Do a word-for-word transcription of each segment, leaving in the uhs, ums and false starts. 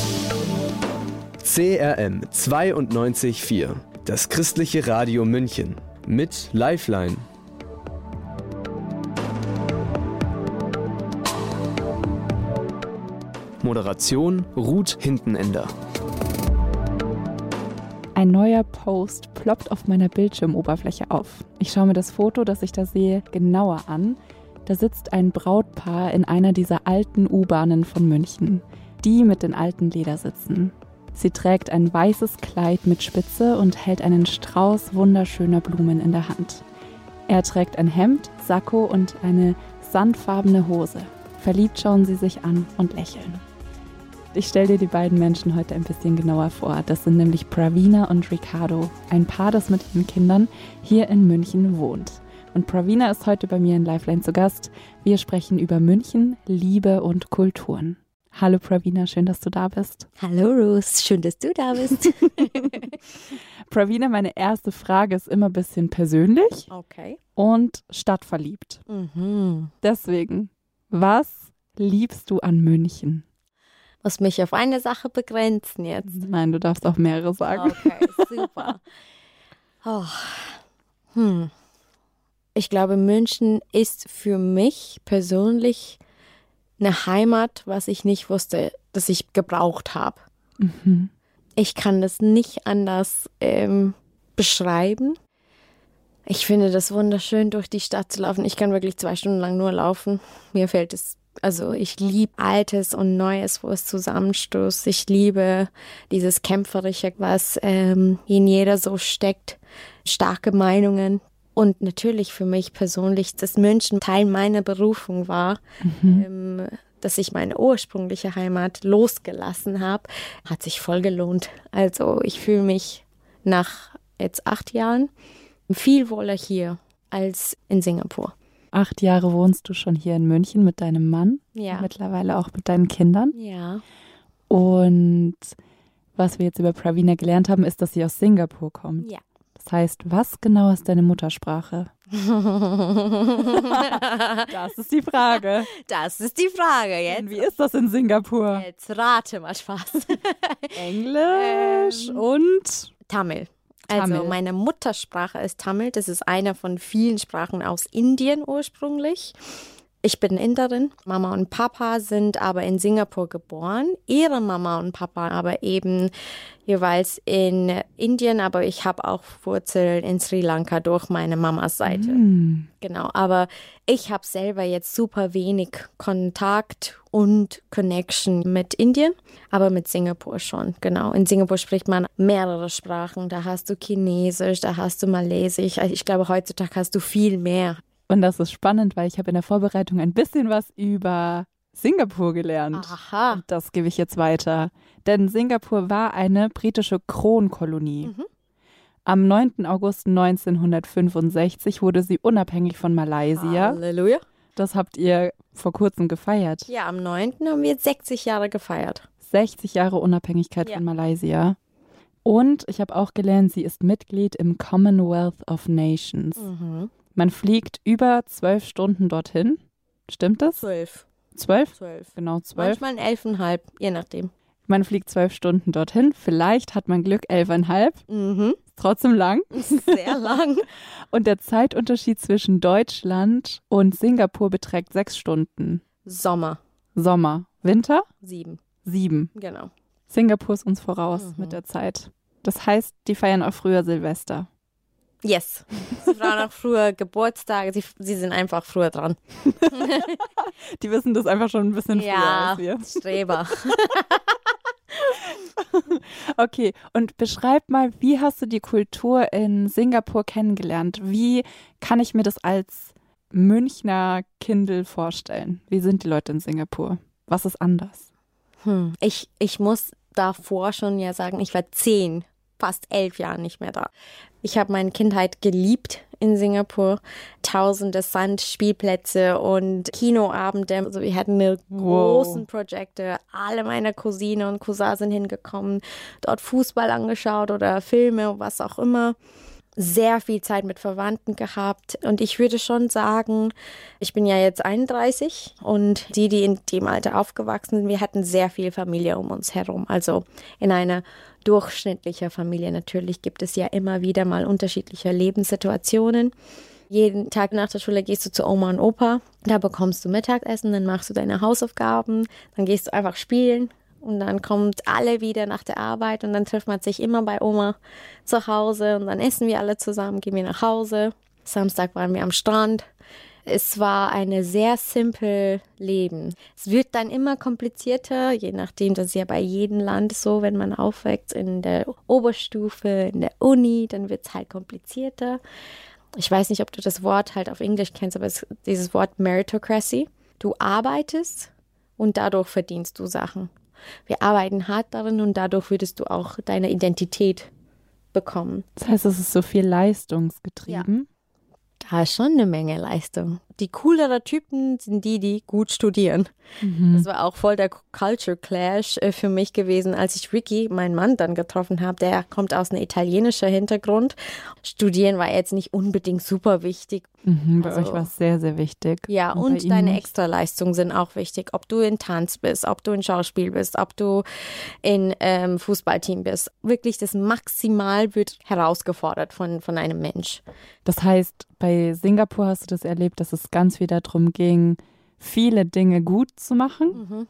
C R M zweiundneunzig Komma vier, das christliche Radio München mit Lifeline. Moderation Ruth Hintenender. Ein neuer Post ploppt auf meiner Bildschirmoberfläche auf. Ich schaue mir das Foto, das ich da sehe, genauer an. Da sitzt ein Brautpaar in einer dieser alten U-Bahnen von München, die mit den alten Ledersitzen. Sie trägt ein weißes Kleid mit Spitze und hält einen Strauß wunderschöner Blumen in der Hand. Er trägt ein Hemd, Sakko und eine sandfarbene Hose. Verliebt schauen sie sich an und lächeln. Ich stelle dir die beiden Menschen heute ein bisschen genauer vor. Das sind nämlich Pravina und Ricardo, ein Paar, das mit ihren Kindern hier in München wohnt. Und Pravina ist heute bei mir in Lifeline zu Gast. Wir sprechen über München, Liebe und Kulturen. Hallo Pravina, schön, dass du da bist. Hallo Ruth, schön, dass du da bist. Pravina, meine erste Frage ist immer ein bisschen persönlich okay. und stadtverliebt. Mhm. Deswegen, was liebst du an München? Muss mich auf eine Sache begrenzen jetzt. Nein, du darfst auch mehrere sagen. Okay, super. Oh. Hm. Ich glaube, München ist für mich persönlich eine Heimat, was ich nicht wusste, dass ich gebraucht habe. Mhm. Ich kann das nicht anders ähm, beschreiben. Ich finde das wunderschön, durch die Stadt zu laufen. Ich kann wirklich zwei Stunden lang nur laufen. Mir fällt es, also ich liebe Altes und Neues, wo es zusammenstößt. Ich liebe dieses Kämpferische, was ähm, in jeder so steckt. Starke Meinungen. Und natürlich für mich persönlich, dass München Teil meiner Berufung war, mhm. ähm, dass ich meine ursprüngliche Heimat losgelassen habe, hat sich voll gelohnt. Also ich fühle mich nach jetzt acht Jahren viel wohler hier als in Singapur. Acht Jahre wohnst du schon hier in München mit deinem Mann, ja. Mittlerweile auch mit deinen Kindern. Ja. Und was wir jetzt über Pravina gelernt haben, ist, dass sie aus Singapur kommt. Ja. Das heißt, was genau ist deine Muttersprache? Das ist die Frage. Das ist die Frage jetzt. Und wie ist das in Singapur? Jetzt rate mal Spaß. Englisch ähm, und Tamil. Also Tamil. Meine Muttersprache ist Tamil. Das ist eine von vielen Sprachen aus Indien ursprünglich. Ich bin Inderin. Mama und Papa sind aber in Singapur geboren. Ihre Mama und Papa aber eben jeweils in Indien. Aber ich habe auch Wurzeln in Sri Lanka durch meine Mamas Seite. Mm. Genau, aber ich habe selber jetzt super wenig Kontakt und Connection mit Indien, aber mit Singapur schon. Genau, in Singapur spricht man mehrere Sprachen. Da hast du Chinesisch, da hast du Malaysisch. Ich glaube, heutzutage hast du viel mehr. Und das ist spannend, weil ich habe in der Vorbereitung ein bisschen was über Singapur gelernt. Aha. Und das gebe ich jetzt weiter. Denn Singapur war eine britische Kronkolonie. Mhm. Am neunten August neunzehnhundertfünfundsechzig wurde sie unabhängig von Malaysia. Halleluja. Das habt ihr vor kurzem gefeiert. Ja, am neunten haben wir jetzt sechzig Jahre gefeiert. sechzig Jahre Unabhängigkeit ja. von Malaysia. Und ich habe auch gelernt, sie ist Mitglied im Commonwealth of Nations. Mhm. Man fliegt über zwölf Stunden dorthin. Stimmt das? Zwölf. Zwölf? Zwölf. Genau, zwölf. Manchmal elfeinhalb, je nachdem. Man fliegt zwölf Stunden dorthin. Vielleicht hat man Glück, elfeinhalb. Mhm. Ist trotzdem lang. Sehr lang. Und der Zeitunterschied zwischen Deutschland und Singapur beträgt sechs Stunden. Sommer. Sommer. Winter? Sieben. Sieben. Genau. Singapur ist uns voraus Mhm. mit der Zeit. Das heißt, die feiern auch früher Silvester. Yes. Sie waren auch früher Geburtstage. Sie, sie sind einfach früher dran. Die wissen das einfach schon ein bisschen früher Ja, als wir. Streber. Okay, und beschreib mal, wie hast du die Kultur in Singapur kennengelernt? Wie kann ich mir das als Münchner Kindl vorstellen? Wie sind die Leute in Singapur? Was ist anders? Hm. Ich, ich muss davor schon ja sagen, ich war zehn, fast elf Jahre nicht mehr da. Ich habe meine Kindheit geliebt in Singapur. Tausende Sandspielplätze und Kinoabende. Also wir hatten eine Wow. großen Projekte. Alle meine Cousine und Cousins sind hingekommen, dort Fußball angeschaut oder Filme, was auch immer. sehr viel Zeit mit Verwandten gehabt. Und ich würde schon sagen, ich bin ja jetzt einunddreißig und die, die in dem Alter aufgewachsen sind, wir hatten sehr viel Familie um uns herum. Also in einer durchschnittlichen Familie natürlich gibt es ja immer wieder mal unterschiedliche Lebenssituationen. Jeden Tag nach der Schule gehst du zu Oma und Opa, da bekommst du Mittagessen, dann machst du deine Hausaufgaben, dann gehst du einfach spielen. Und dann kommt alle wieder nach der Arbeit und dann trifft man sich immer bei Oma zu Hause und dann essen wir alle zusammen, gehen wir nach Hause. Samstag waren wir am Strand. Es war ein sehr simples Leben. Es wird dann immer komplizierter, je nachdem, das ist ja bei jedem Land so, wenn man aufwächst in der Oberstufe, in der Uni, dann wird es halt komplizierter. Ich weiß nicht, ob du das Wort halt auf Englisch kennst, aber es ist dieses Wort Meritocracy. Du arbeitest und dadurch verdienst du Sachen. Wir arbeiten hart darin und dadurch würdest du auch deine Identität bekommen. Das heißt, es ist so viel leistungsgetrieben? Ja. Da ist schon eine Menge Leistung. Die cooleren Typen sind die, die gut studieren. Mhm. Das war auch voll der Culture Clash äh, für mich gewesen, als ich Ricky, meinen Mann, dann getroffen habe. Der kommt aus einem italienischen Hintergrund. Studieren war jetzt nicht unbedingt super wichtig. Mhm, bei also, euch war es sehr, sehr wichtig. Ja, und, und deine Extraleistungen sind auch wichtig. Ob du in Tanz bist, ob du in Schauspiel bist, ob du in ähm, Fußballteam bist. Wirklich das Maximal wird herausgefordert von, von einem Mensch. Das heißt, bei Singapur hast du das erlebt, dass es ganz viel darum ging, viele Dinge gut zu machen Mhm.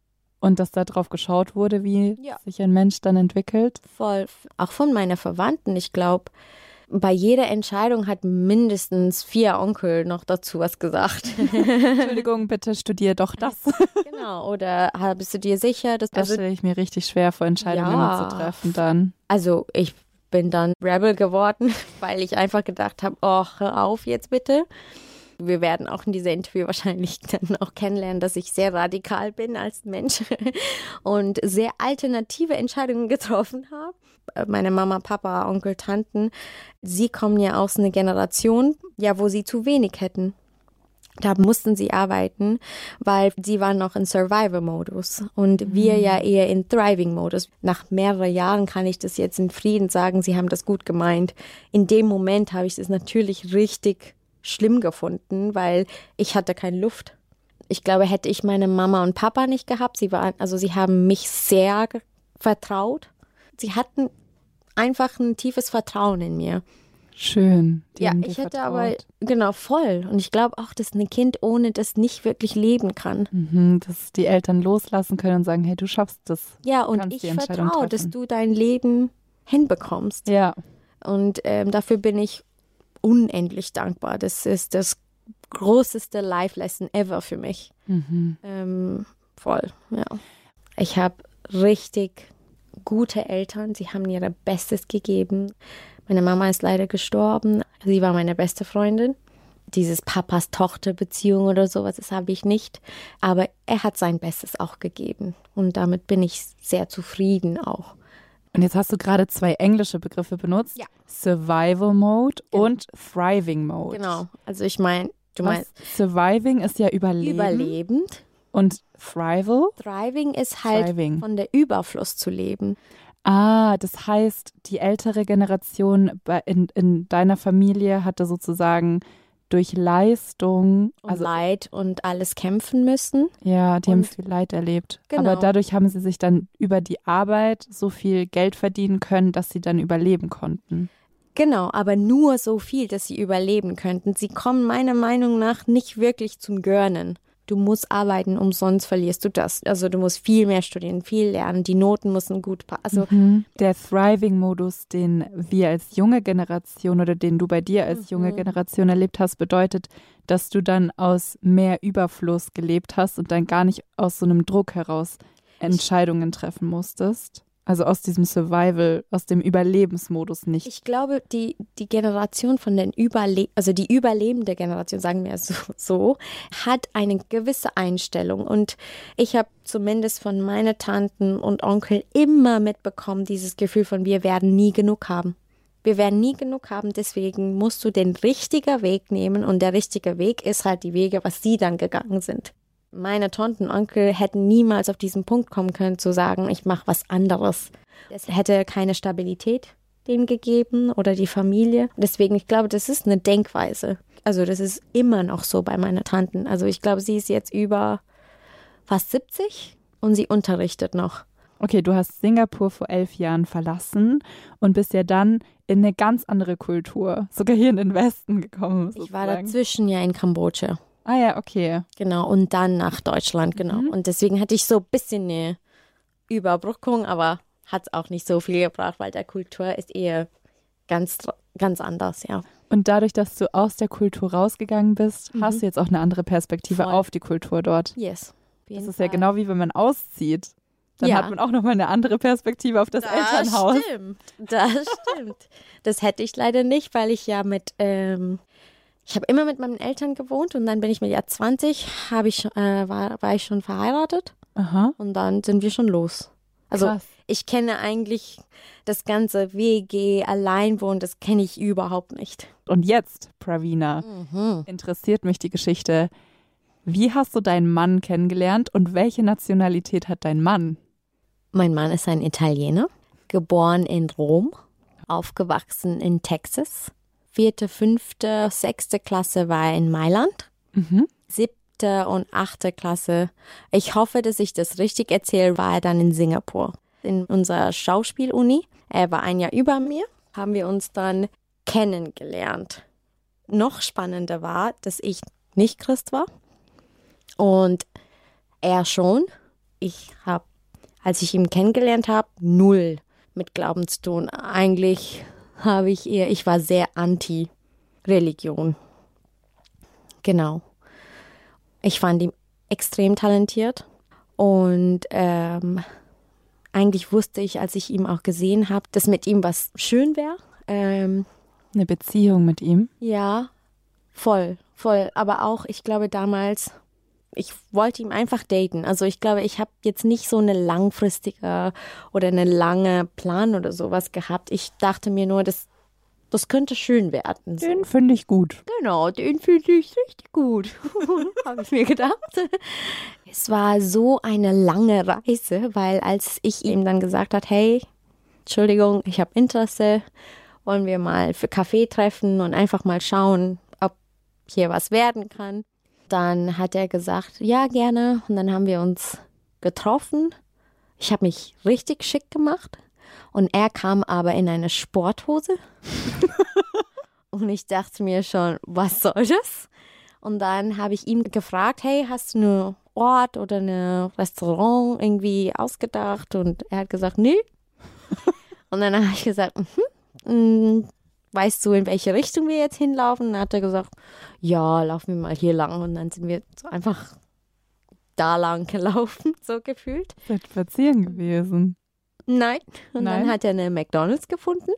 und dass da drauf geschaut wurde, wie Ja. sich ein Mensch dann entwickelt. Voll. Auch von meinen Verwandten. Ich glaube, bei jeder Entscheidung hat mindestens vier Onkel noch dazu was gesagt. Entschuldigung, bitte studier doch das. Genau. Oder bist du dir sicher, dass Das also, stelle ich mir richtig schwer vor, Entscheidungen Ja. zu treffen dann. also ich bin dann Rebel geworden, weil ich einfach gedacht habe, oh, hör auf jetzt bitte. Wir werden auch in dieser Interview wahrscheinlich dann auch kennenlernen, dass ich sehr radikal bin als Mensch und sehr alternative Entscheidungen getroffen habe. Meine Mama, Papa, Onkel, Tanten, sie kommen ja aus einer Generation, ja, wo sie zu wenig hätten. Da mussten sie arbeiten, weil sie waren noch in Survival-Modus und wir ja eher in Thriving-Modus. Nach mehreren Jahren kann ich das jetzt in Frieden sagen, sie haben das gut gemeint. In dem Moment habe ich das natürlich richtig schlimm gefunden, weil ich hatte keine Luft. Ich glaube, hätte ich meine Mama und Papa nicht gehabt, sie waren, also sie haben mich sehr ge- vertraut. Sie hatten einfach ein tiefes Vertrauen in mir. Schön. Die Ja, haben dir ich hätte vertraut. aber, genau, voll. Und ich glaube auch, dass ein Kind ohne das nicht wirklich leben kann. Mhm, dass die Eltern loslassen können und sagen, hey, du schaffst das. Ja, und kannst ich die Entscheidung vertraue, dass treffen. du dein Leben hinbekommst. Ja. Und ähm, dafür bin ich unendlich dankbar. Das ist das größte Life-Lesson ever für mich. Mhm. Ähm, voll, ja. Ich habe richtig gute Eltern. Sie haben ihr Bestes gegeben. Meine Mama ist leider gestorben. Sie war meine beste Freundin. Dieses Papas-Tochter-Beziehung oder sowas, das habe ich nicht. Aber er hat sein Bestes auch gegeben. Und damit bin ich sehr zufrieden auch. Und jetzt hast du gerade zwei englische Begriffe benutzt. Ja. Survival Mode Genau. und Thriving Mode. Genau. Also ich meine, du Was? meinst Surviving ist ja Überleben. überlebend. Und Thrival? Thriving ist halt Thriving. von der Überfluss zu leben. Ah, das heißt, die ältere Generation bei- in, in deiner Familie hatte sozusagen durch Leistung, Und also Leid und alles kämpfen müssen. ja, die haben und- viel Leid erlebt. Genau. Aber dadurch haben sie sich dann über die Arbeit so viel Geld verdienen können, dass sie dann überleben konnten. Genau, aber nur so viel, dass sie überleben könnten. Sie kommen meiner Meinung nach nicht wirklich zum Gönnen. Du musst arbeiten, umsonst verlierst du das. Also du musst viel mehr studieren, viel lernen. Die Noten müssen gut passen. Also Mhm. Der Thriving-Modus, den wir als junge Generation oder den du bei dir als junge Mhm. Generation erlebt hast, bedeutet, dass du dann aus mehr Überfluss gelebt hast und dann gar nicht aus so einem Druck heraus Entscheidungen treffen musstest. Also aus diesem Survival, aus dem Überlebensmodus nicht. ich glaube, die, die Generation von den Überle also die überlebende Generation, sagen wir es so, so, hat eine gewisse Einstellung. Und ich habe zumindest von meinen Tanten und Onkel immer mitbekommen, dieses Gefühl von, wir werden nie genug haben. Wir werden nie genug haben, deswegen musst du den richtigen Weg nehmen. Und der richtige Weg ist halt die Wege, was sie dann gegangen sind. Meine Tanten und Onkel hätten niemals auf diesen Punkt kommen können, zu sagen, ich mache was anderes. Es hätte keine Stabilität, denen gegeben oder die Familie. Deswegen, ich glaube, das ist eine Denkweise. Also das ist immer noch so bei meiner Tante. Also ich glaube, sie ist jetzt über fast siebzig und sie unterrichtet noch. Okay, du hast Singapur vor elf Jahren verlassen und bist ja dann in eine ganz andere Kultur, sogar hier in den Westen gekommen. Sozusagen. Ich war dazwischen ja in Kambodscha. Ah ja, okay. Genau, und dann nach Deutschland, genau. Mhm. Und deswegen hatte ich so ein bisschen eine Überbrückung, aber hat es auch nicht so viel gebracht, weil der Kultur ist eher ganz, ganz anders, ja. Und dadurch, dass du aus der Kultur rausgegangen bist, mhm. hast du jetzt auch eine andere Perspektive Voll. Auf die Kultur dort. Yes. Das ist Fall. Ja genau wie wenn man auszieht. Dann ja. hat man auch nochmal eine andere Perspektive auf das, das Elternhaus. Das stimmt, das stimmt. Das hätte ich leider nicht, weil ich ja mit, ähm, ich habe immer mit meinen Eltern gewohnt und dann bin ich mit Jahr zwanzig, habe ich, äh, war, war ich schon verheiratet. Aha. Und dann sind wir schon los. Also Krass. Ich kenne eigentlich das ganze W G, Alleinwohnen, das kenne ich überhaupt nicht. Und jetzt, Pravina, mhm. interessiert mich die Geschichte. Wie hast du deinen Mann kennengelernt und welche Nationalität hat dein Mann? Mein Mann ist ein Italiener, geboren in Rom, aufgewachsen in Texas. Vierte, fünfte, sechste Klasse war er in Mailand. Mhm. Siebte und achte Klasse, ich hoffe, dass ich das richtig erzähle, war er dann in Singapur. In unserer Schauspieluni. Er war ein Jahr über mir, haben wir uns dann kennengelernt. Noch spannender war, dass ich nicht Christ war und er schon. Ich habe, als ich ihn kennengelernt habe, null mit Glauben zu tun. Eigentlich habe ich eher, ich war sehr anti-Religion. Genau. Ich fand ihn extrem talentiert und ähm, eigentlich wusste ich, als ich ihn auch gesehen habe, dass mit ihm was schön wäre. Ähm, Eine Beziehung mit ihm? Ja, voll, voll. Aber auch, ich glaube damals, ich wollte ihn einfach daten. Also ich glaube, ich habe jetzt nicht so eine langfristige oder eine lange Plan oder sowas gehabt. Ich dachte mir nur, das, das könnte schön werden. So. Den finde ich gut. Genau, den finde ich richtig gut, habe ich mir gedacht. Es war so eine lange Reise, weil als ich ihm dann gesagt habe, hey, Entschuldigung, ich habe Interesse, wollen wir mal für Kaffee treffen und einfach mal schauen, ob hier was werden kann. Dann hat er gesagt, ja, gerne. Und dann haben wir uns getroffen. Ich habe mich richtig schick gemacht. Und er kam aber in eine Sporthose. Und ich dachte mir schon, was soll das? Und dann habe ich ihm gefragt, hey, hast du einen Ort oder ein Restaurant irgendwie ausgedacht? Und er hat gesagt, nee. Und dann habe ich gesagt, mhm, weißt du, in welche Richtung wir jetzt hinlaufen? Und dann hat er gesagt, ja, laufen wir mal hier lang. Und dann sind wir so einfach da lang gelaufen, so gefühlt. Seid ihr spazieren gewesen? Nein. Und Nein? dann hat er eine McDonald's gefunden.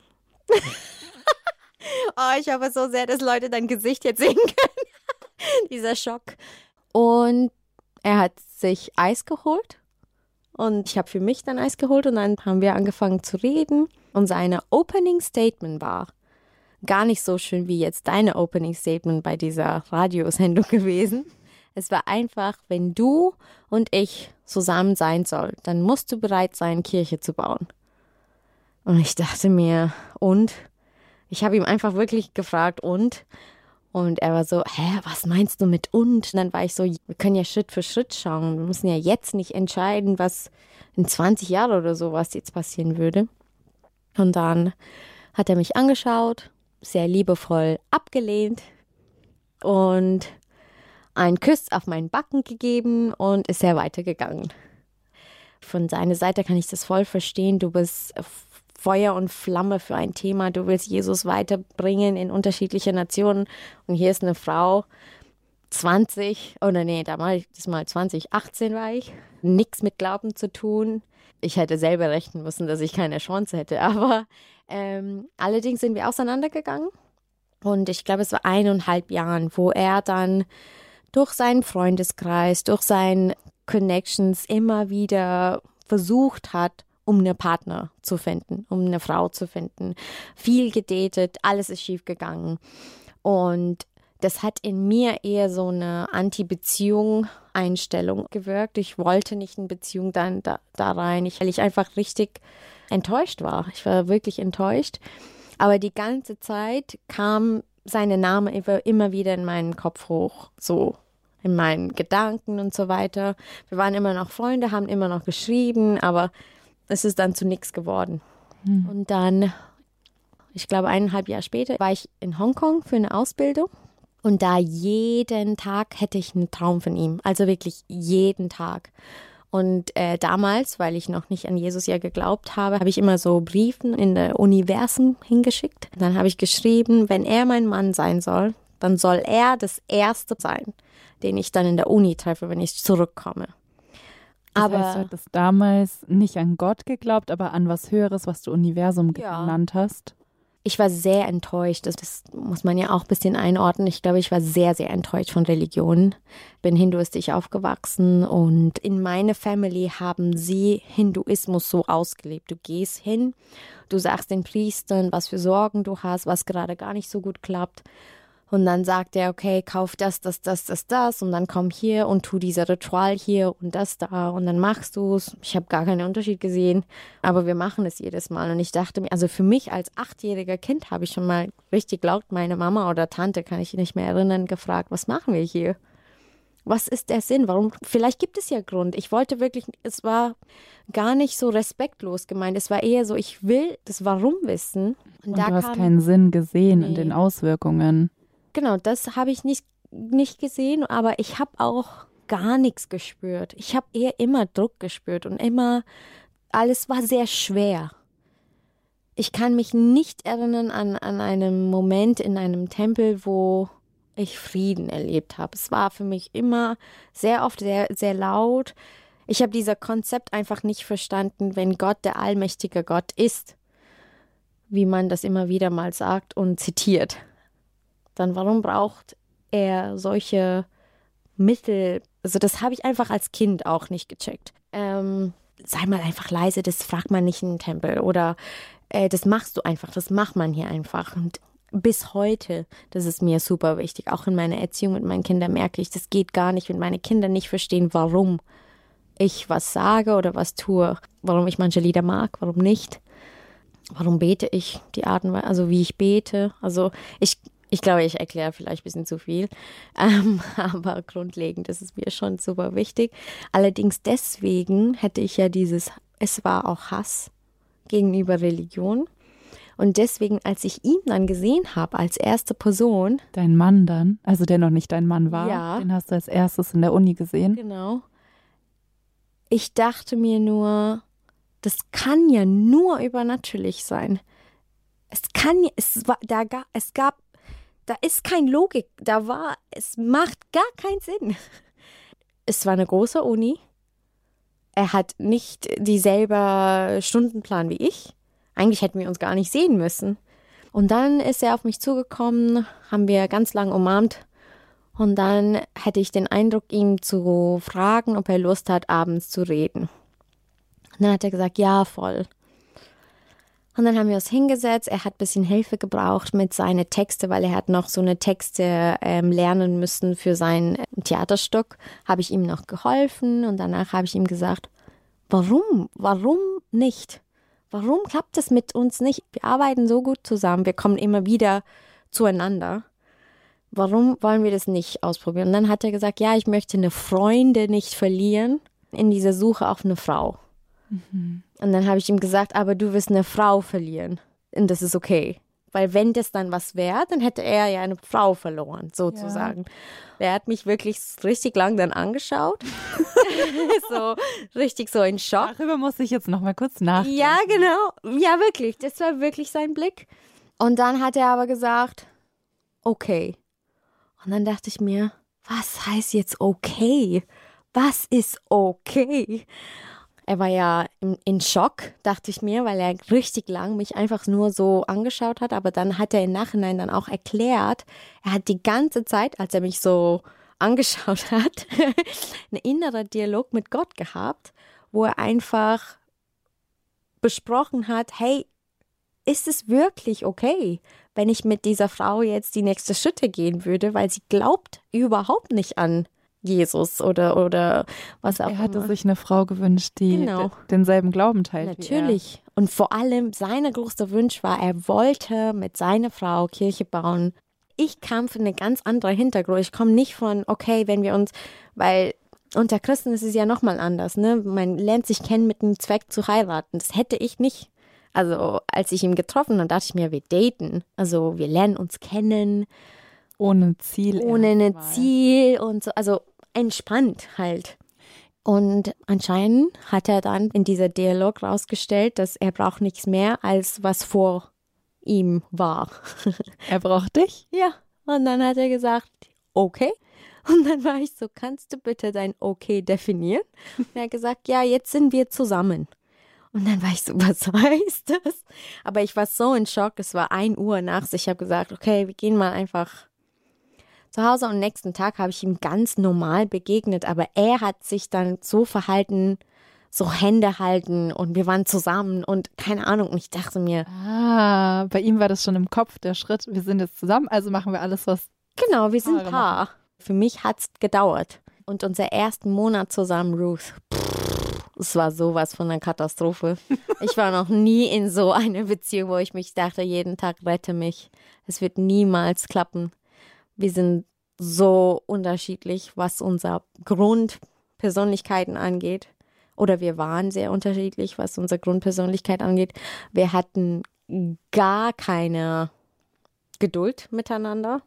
Oh, ich hoffe so sehr, dass Leute dein Gesicht jetzt sehen können. Dieser Schock. Und er hat sich Eis geholt. Und ich habe für mich dann Eis geholt. Und dann haben wir angefangen zu reden. Und seine Opening Statement war gar nicht so schön wie jetzt deine Opening Statement bei dieser Radiosendung gewesen. Es war einfach, wenn du und ich zusammen sein sollen, dann musst du bereit sein, Kirche zu bauen. Und ich dachte mir, und? Ich habe ihm einfach wirklich gefragt, und? Und er war so, hä, was meinst du mit und? Und dann war ich so, wir können ja Schritt für Schritt schauen. Wir müssen ja jetzt nicht entscheiden, was in zwanzig Jahren oder so, was jetzt passieren würde. Und dann hat er mich angeschaut, sehr liebevoll abgelehnt und einen Kuss auf meinen Backen gegeben und ist sehr weitergegangen. Von seiner Seite kann ich das voll verstehen. Du bist Feuer und Flamme für ein Thema. Du willst Jesus weiterbringen in unterschiedliche Nationen. Und hier ist eine Frau, zwanzig, oder nee, damals, das mal zwanzig achtzehn war ich. Nichts mit Glauben zu tun. Ich hätte selber rechnen müssen, dass ich keine Chance hätte. Aber ähm, allerdings sind wir auseinandergegangen. Und ich glaube, es war eineinhalb Jahren, wo er dann durch seinen Freundeskreis, durch seine Connections immer wieder versucht hat, um einen Partner zu finden, um eine Frau zu finden. Viel gedatet, alles ist schief gegangen. Und Das hat in mir eher so eine Anti-Beziehung-Einstellung gewirkt. Ich wollte nicht in Beziehung dann da, da rein, ich, weil ich einfach richtig enttäuscht war. Ich war wirklich enttäuscht. Aber die ganze Zeit kam sein Name immer wieder in meinen Kopf hoch, so in meinen Gedanken und so weiter. Wir waren immer noch Freunde, haben immer noch geschrieben, aber es ist dann zu nichts geworden. Hm. Und dann, ich glaube eineinhalb Jahre später, war ich in Hongkong für eine Ausbildung. Und da jeden Tag hätte ich einen Traum von ihm, also wirklich jeden Tag. Und äh, damals, weil ich noch nicht an Jesus ja geglaubt habe, habe ich immer so Briefen in der Universum hingeschickt. Dann habe ich geschrieben, wenn er mein Mann sein soll, dann soll er das Erste sein, den ich dann in der Uni treffe, wenn ich zurückkomme. Das aber heißt, du hattest damals nicht an Gott geglaubt, aber an was Höheres, was du Universum ja. genannt hast. Ich war sehr enttäuscht, das, das muss man ja auch ein bisschen einordnen. Ich glaube, ich war sehr, sehr enttäuscht von Religionen. Bin hinduistisch aufgewachsen und in meiner Family haben sie Hinduismus so ausgelebt. Du gehst hin, du sagst den Priestern, was für Sorgen du hast, was gerade gar nicht so gut klappt. Und dann sagt er, okay, kauf das, das, das, das, das und dann komm hier und tu dieser Ritual hier und das da und dann machst du es. Ich habe gar keinen Unterschied gesehen, aber wir machen es jedes Mal. Und ich dachte mir, also für mich als achtjähriger Kind habe ich schon mal richtig laut meine Mama oder Tante, kann ich nicht mehr erinnern, gefragt, was machen wir hier? Was ist der Sinn? Warum? Vielleicht gibt es ja Grund. Ich wollte wirklich, es war gar nicht so respektlos gemeint. Es war eher so, ich will das Warum wissen. Und, und da du hast kam, keinen Sinn gesehen nee. in den Auswirkungen. Genau, das habe ich nicht, nicht gesehen, aber ich habe auch gar nichts gespürt. Ich habe eher immer Druck gespürt und immer, alles war sehr schwer. Ich kann mich nicht erinnern an, an einen Moment in einem Tempel, wo ich Frieden erlebt habe. Es war für mich immer sehr oft sehr, sehr laut. Ich habe dieses Konzept einfach nicht verstanden, wenn Gott der allmächtige Gott ist, wie man das immer wieder mal sagt und zitiert. Dann warum braucht er solche Mittel? Also das habe ich einfach als Kind auch nicht gecheckt. Ähm, sei mal einfach leise, das fragt man nicht in den Tempel. Oder äh, das machst du einfach, das macht man hier einfach. Und bis heute, das ist mir super wichtig. Auch in meiner Erziehung mit meinen Kindern merke ich, das geht gar nicht, wenn meine Kinder nicht verstehen, warum ich was sage oder was tue. Warum ich manche Lieder mag, warum nicht. Warum bete ich die Art und Weise, also wie ich bete. Also ich Ich glaube, ich erkläre vielleicht ein bisschen zu viel, ähm, aber grundlegend ist es mir schon super wichtig. Allerdings deswegen hätte ich ja dieses, es war auch Hass gegenüber Religion. Und deswegen, als ich ihn dann gesehen habe, als erste Person. Dein Mann dann, also der noch nicht dein Mann war, ja, den hast du als erstes in der Uni gesehen. Genau. Ich dachte mir nur, das kann ja nur übernatürlich sein. Es kann, es war, da, es gab, Da ist keine Logik, da war, es macht gar keinen Sinn. Es war eine große Uni. Er hat nicht dieselbe Stundenplan wie ich. Eigentlich hätten wir uns gar nicht sehen müssen. Und dann ist er auf mich zugekommen, haben wir ganz lang umarmt. Und dann hatte ich den Eindruck, ihn zu fragen, ob er Lust hat, abends zu reden. Und dann hat er gesagt, ja, voll. Und dann haben wir uns hingesetzt, er hat ein bisschen Hilfe gebraucht mit seinen Texten, weil er hat noch so eine Texte ähm, lernen müssen für sein Theaterstück. Habe ich ihm noch geholfen und danach habe ich ihm gesagt, warum, warum nicht? Warum klappt es mit uns nicht? Wir arbeiten so gut zusammen, wir kommen immer wieder zueinander. Warum wollen wir das nicht ausprobieren? Und dann hat er gesagt, ja, ich möchte eine Freundin nicht verlieren in dieser Suche auf eine Frau. Mhm. Und dann habe ich ihm gesagt, aber du wirst eine Frau verlieren. Und das ist okay. Weil wenn das dann was wäre, dann hätte er ja eine Frau verloren, sozusagen. Ja. Er hat mich wirklich richtig lang dann angeschaut. So richtig so in Schock. Darüber muss ich jetzt noch mal kurz nachdenken. Ja, genau. Ja, wirklich. Das war wirklich sein Blick. Und dann hat er aber gesagt, okay. Und dann dachte ich mir, was heißt jetzt okay? Was ist okay? Er war ja in, in Schock, dachte ich mir, weil er richtig lang mich einfach nur so angeschaut hat. Aber dann hat er im Nachhinein dann auch erklärt, er hat die ganze Zeit, als er mich so angeschaut hat, einen inneren Dialog mit Gott gehabt, wo er einfach besprochen hat, hey, ist es wirklich okay, wenn ich mit dieser Frau jetzt die nächsten Schritte gehen würde, weil sie glaubt überhaupt nicht an Jesus oder, oder was auch immer. Er hatte sich eine Frau gewünscht, die Genau. d- denselben Glauben teilt Natürlich. Und vor allem, sein größter Wunsch war, er wollte mit seiner Frau Kirche bauen. Ich kam von einem ganz anderen Hintergrund. Ich komme nicht von, okay, wenn wir uns, weil unter Christen ist es ja nochmal anders, ne? Man lernt sich kennen mit dem Zweck zu heiraten. Das hätte ich nicht. Also als ich ihn getroffen habe, dachte ich mir, wir daten. Also wir lernen uns kennen. wie er. Ohne Ziel. Ohne ein erstmal. Ziel und so. Also entspannt halt. Und anscheinend hat er dann in dieser Dialog rausgestellt, dass er braucht nichts mehr, als was vor ihm war. Er braucht dich? Ja, und dann hat er gesagt, okay. Und dann war ich so, kannst du bitte dein okay definieren? Und er hat gesagt, ja, jetzt sind wir zusammen. Und dann war ich so, was heißt das? Aber ich war so in Schock, es war ein Uhr nachts. Ich habe gesagt, okay, wir gehen mal einfach zu Hause. Und am nächsten Tag habe ich ihm ganz normal begegnet. Aber er hat sich dann so verhalten, so Hände halten und wir waren zusammen und keine Ahnung. Und ich dachte mir, Ah, bei ihm war das schon im Kopf, der Schritt, wir sind jetzt zusammen, also machen wir alles, was... genau, wir sind Paare Paar. Für mich hat es gedauert. Und unser ersten Monat zusammen, Ruth, pff, es war sowas von einer Katastrophe. Ich war noch nie in so einer Beziehung, wo ich mich dachte, jeden Tag rette mich. Es wird niemals klappen. Wir sind so unterschiedlich, was unser Grundpersönlichkeiten angeht. Oder wir waren sehr unterschiedlich, was unsere Grundpersönlichkeit angeht. Wir hatten gar keine Geduld miteinander.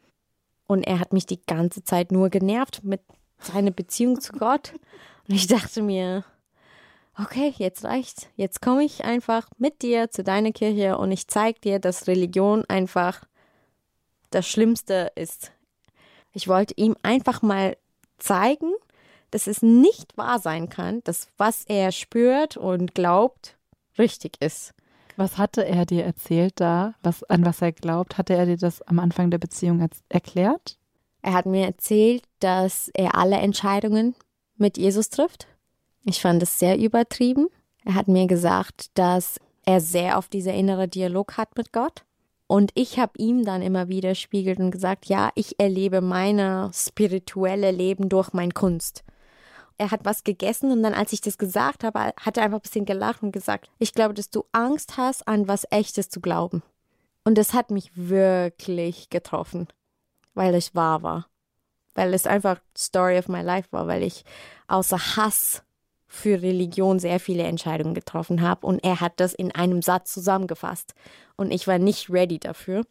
Und er hat mich die ganze Zeit nur genervt mit seiner Beziehung zu Gott. Und ich dachte mir, okay, jetzt reicht's. Jetzt komme ich einfach mit dir zu deiner Kirche und ich zeige dir, dass Religion einfach das Schlimmste ist. Ich wollte ihm einfach mal zeigen, dass es nicht wahr sein kann, dass was er spürt und glaubt, richtig ist. Was hatte er dir erzählt da, was, an was er glaubt? Hatte er dir das am Anfang der Beziehung erz- erklärt? Er hat mir erzählt, dass er alle Entscheidungen mit Jesus trifft. Ich fand es sehr übertrieben. Er hat mir gesagt, dass er sehr oft dieser innere Dialog hat mit Gott. Und ich habe ihm dann immer wieder spiegelt und gesagt, ja, ich erlebe meine spirituelle Leben durch meine Kunst. Er hat was gegessen und dann, als ich das gesagt habe, hat er einfach ein bisschen gelacht und gesagt, ich glaube, dass du Angst hast, an was Echtes zu glauben. Und das hat mich wirklich getroffen, weil es wahr war. Weil es einfach Story of my life war, weil ich außer Hass für Religion sehr viele Entscheidungen getroffen habe und er hat das in einem Satz zusammengefasst und ich war nicht ready dafür.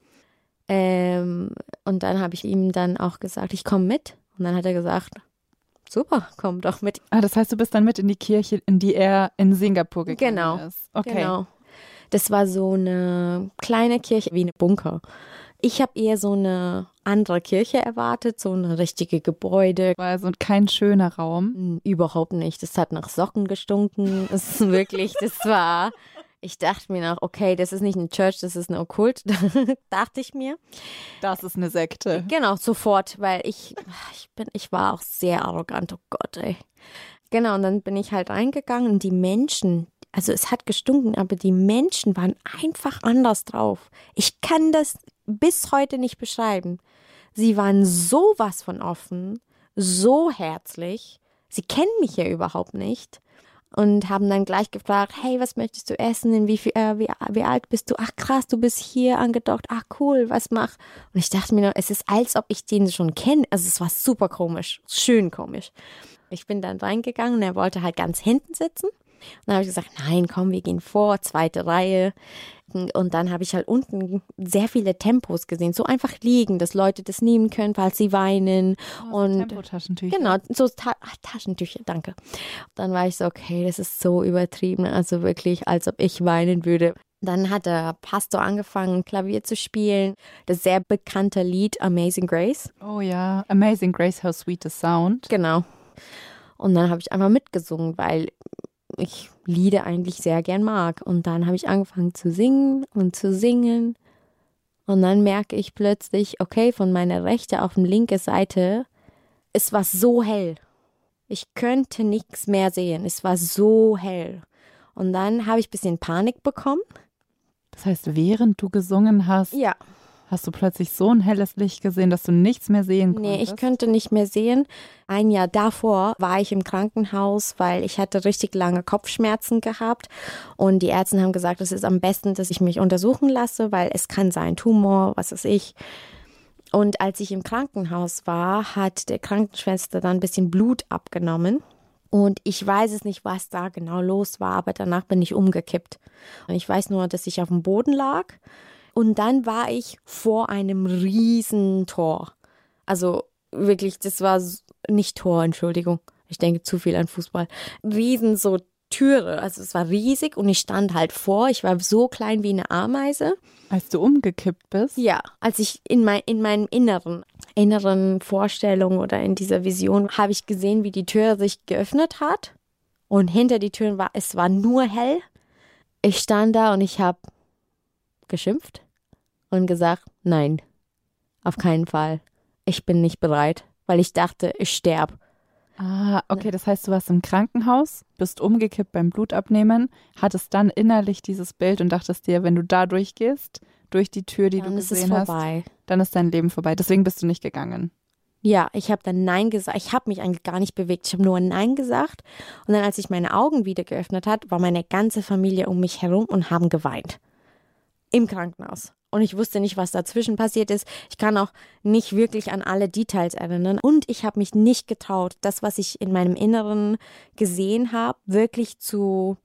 Ähm, und dann habe ich ihm dann auch gesagt, ich komme mit. Und dann hat er gesagt, super, komm doch mit. Ah, das heißt, du bist dann mit in die Kirche, in die er in Singapur gegangen Genau, ist. Okay. Genau. Das war so eine kleine Kirche wie eine Bunker. Ich habe eher so eine andere Kirche erwartet, so eine richtige Gebäude. War also kein schöner Raum. Hm, Überhaupt nicht. Das hat nach Socken gestunken. Das ist wirklich, das war, ich dachte mir noch, okay, das ist nicht eine Church, das ist ein Okkult, dachte ich mir. Das ist eine Sekte. Genau, sofort, weil ich, ich bin, ich war auch sehr arrogant, oh Gott, ey. Genau, und dann bin ich halt reingegangen und die Menschen, also es hat gestunken, aber die Menschen waren einfach anders drauf. Ich kann das bis heute nicht beschreiben. Sie waren sowas von offen, so herzlich. Sie kennen mich ja überhaupt nicht und haben dann gleich gefragt, hey, was möchtest du essen? In wie, viel, äh, wie, wie alt bist du? Ach krass, du bist hier angedockt. Ach cool, was mach? Und ich dachte mir nur, es ist, als ob ich den schon kenne. Also es war super komisch, schön komisch. Ich bin dann reingegangen und er wollte halt ganz hinten sitzen. Und dann habe ich gesagt, nein, komm, wir gehen vor, zweite Reihe. Und dann habe ich halt unten sehr viele Tempos gesehen, so einfach liegen, dass Leute das nehmen können, falls sie weinen. Oh, so und Tempotaschentücher. Genau, so Ta Ach, Taschentücher, danke. Dann war ich so, okay, das ist so übertrieben, also wirklich, als ob ich weinen würde. Dann hat der Pastor angefangen, Klavier zu spielen. Das sehr bekannte Lied Amazing Grace. Oh ja, Amazing Grace, how sweet the sound. Genau. Und dann habe ich einfach mitgesungen, weil ich Lieder eigentlich sehr gern mag. Und dann habe ich angefangen zu singen und zu singen. Und dann merke ich plötzlich, okay, von meiner rechten auf die linke Seite, es war so hell. Ich könnte nichts mehr sehen. Es war so hell. Und dann habe ich ein bisschen Panik bekommen. Das heißt, während du gesungen hast, Ja. hast du plötzlich so ein helles Licht gesehen, dass du nichts mehr sehen konntest? Nee, ich könnte nicht mehr sehen. Ein Jahr davor war ich im Krankenhaus, weil ich hatte richtig lange Kopfschmerzen gehabt. Und die Ärzte haben gesagt, es ist am besten, dass ich mich untersuchen lasse, weil es kann sein Tumor, was weiß ich. Und als ich im Krankenhaus war, hat der Krankenschwester dann ein bisschen Blut abgenommen. Und ich weiß es nicht, was da genau los war, aber danach bin ich umgekippt. Und ich weiß nur, dass ich auf dem Boden lag. Und dann war ich vor einem riesen Tor. Also wirklich, das war nicht Tor, Entschuldigung. Ich denke zu viel an Fußball. Riesen so Türe, also es war riesig und ich stand halt vor. Ich war so klein wie eine Ameise. Als du umgekippt bist? Ja, als ich in, mein, in meinem inneren, inneren Vorstellung oder in dieser Vision habe ich gesehen, wie die Tür sich geöffnet hat. Und hinter die Türen war, es war nur hell. Ich stand da und ich habe geschimpft und gesagt, nein, auf keinen Fall. Ich bin nicht bereit, weil ich dachte, ich sterbe. Ah, okay, das heißt, du warst im Krankenhaus, bist umgekippt beim Blutabnehmen, hattest dann innerlich dieses Bild und dachtest dir, wenn du da durchgehst, durch die Tür, die Dann du ist es gesehen hast, vorbei. dann ist dein Leben vorbei. Deswegen bist du nicht gegangen. Ja, ich habe dann Nein gesagt. Ich habe mich eigentlich gar nicht bewegt. Ich habe nur Nein gesagt. Und dann, als ich meine Augen wieder geöffnet hat, war meine ganze Familie um mich herum und haben geweint. Im Krankenhaus. Und ich wusste nicht, was dazwischen passiert ist. Ich kann auch nicht wirklich an alle Details erinnern. Und ich habe mich nicht getraut, das, was ich in meinem Inneren gesehen habe, wirklich zu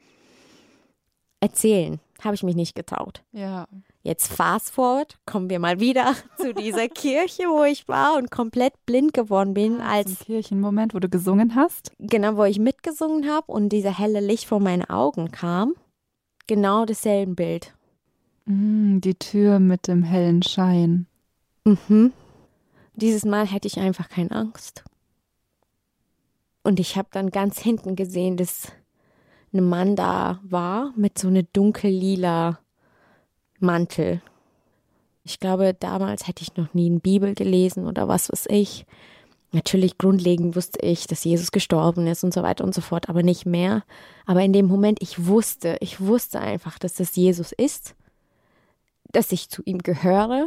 erzählen. Habe ich mich nicht getraut. Ja. Jetzt fast forward, kommen wir mal wieder zu dieser Kirche, wo ich war und komplett blind geworden bin, als Ein Kirchenmoment, wo du gesungen hast. genau, wo ich mitgesungen habe und dieser helle Licht vor meine Augen kam. Genau dasselbe Bild. Mm, die Tür mit dem hellen Schein. Mhm. Dieses Mal hätte ich einfach keine Angst. Und ich habe dann ganz hinten gesehen, dass ein Mann da war mit so einem dunkellila Mantel. Ich glaube, damals hätte ich noch nie eine Bibel gelesen oder was weiß ich. Natürlich grundlegend wusste ich, dass Jesus gestorben ist und so weiter und so fort, aber nicht mehr. Aber in dem Moment, ich wusste, ich wusste einfach, dass das Jesus ist, dass ich zu ihm gehöre.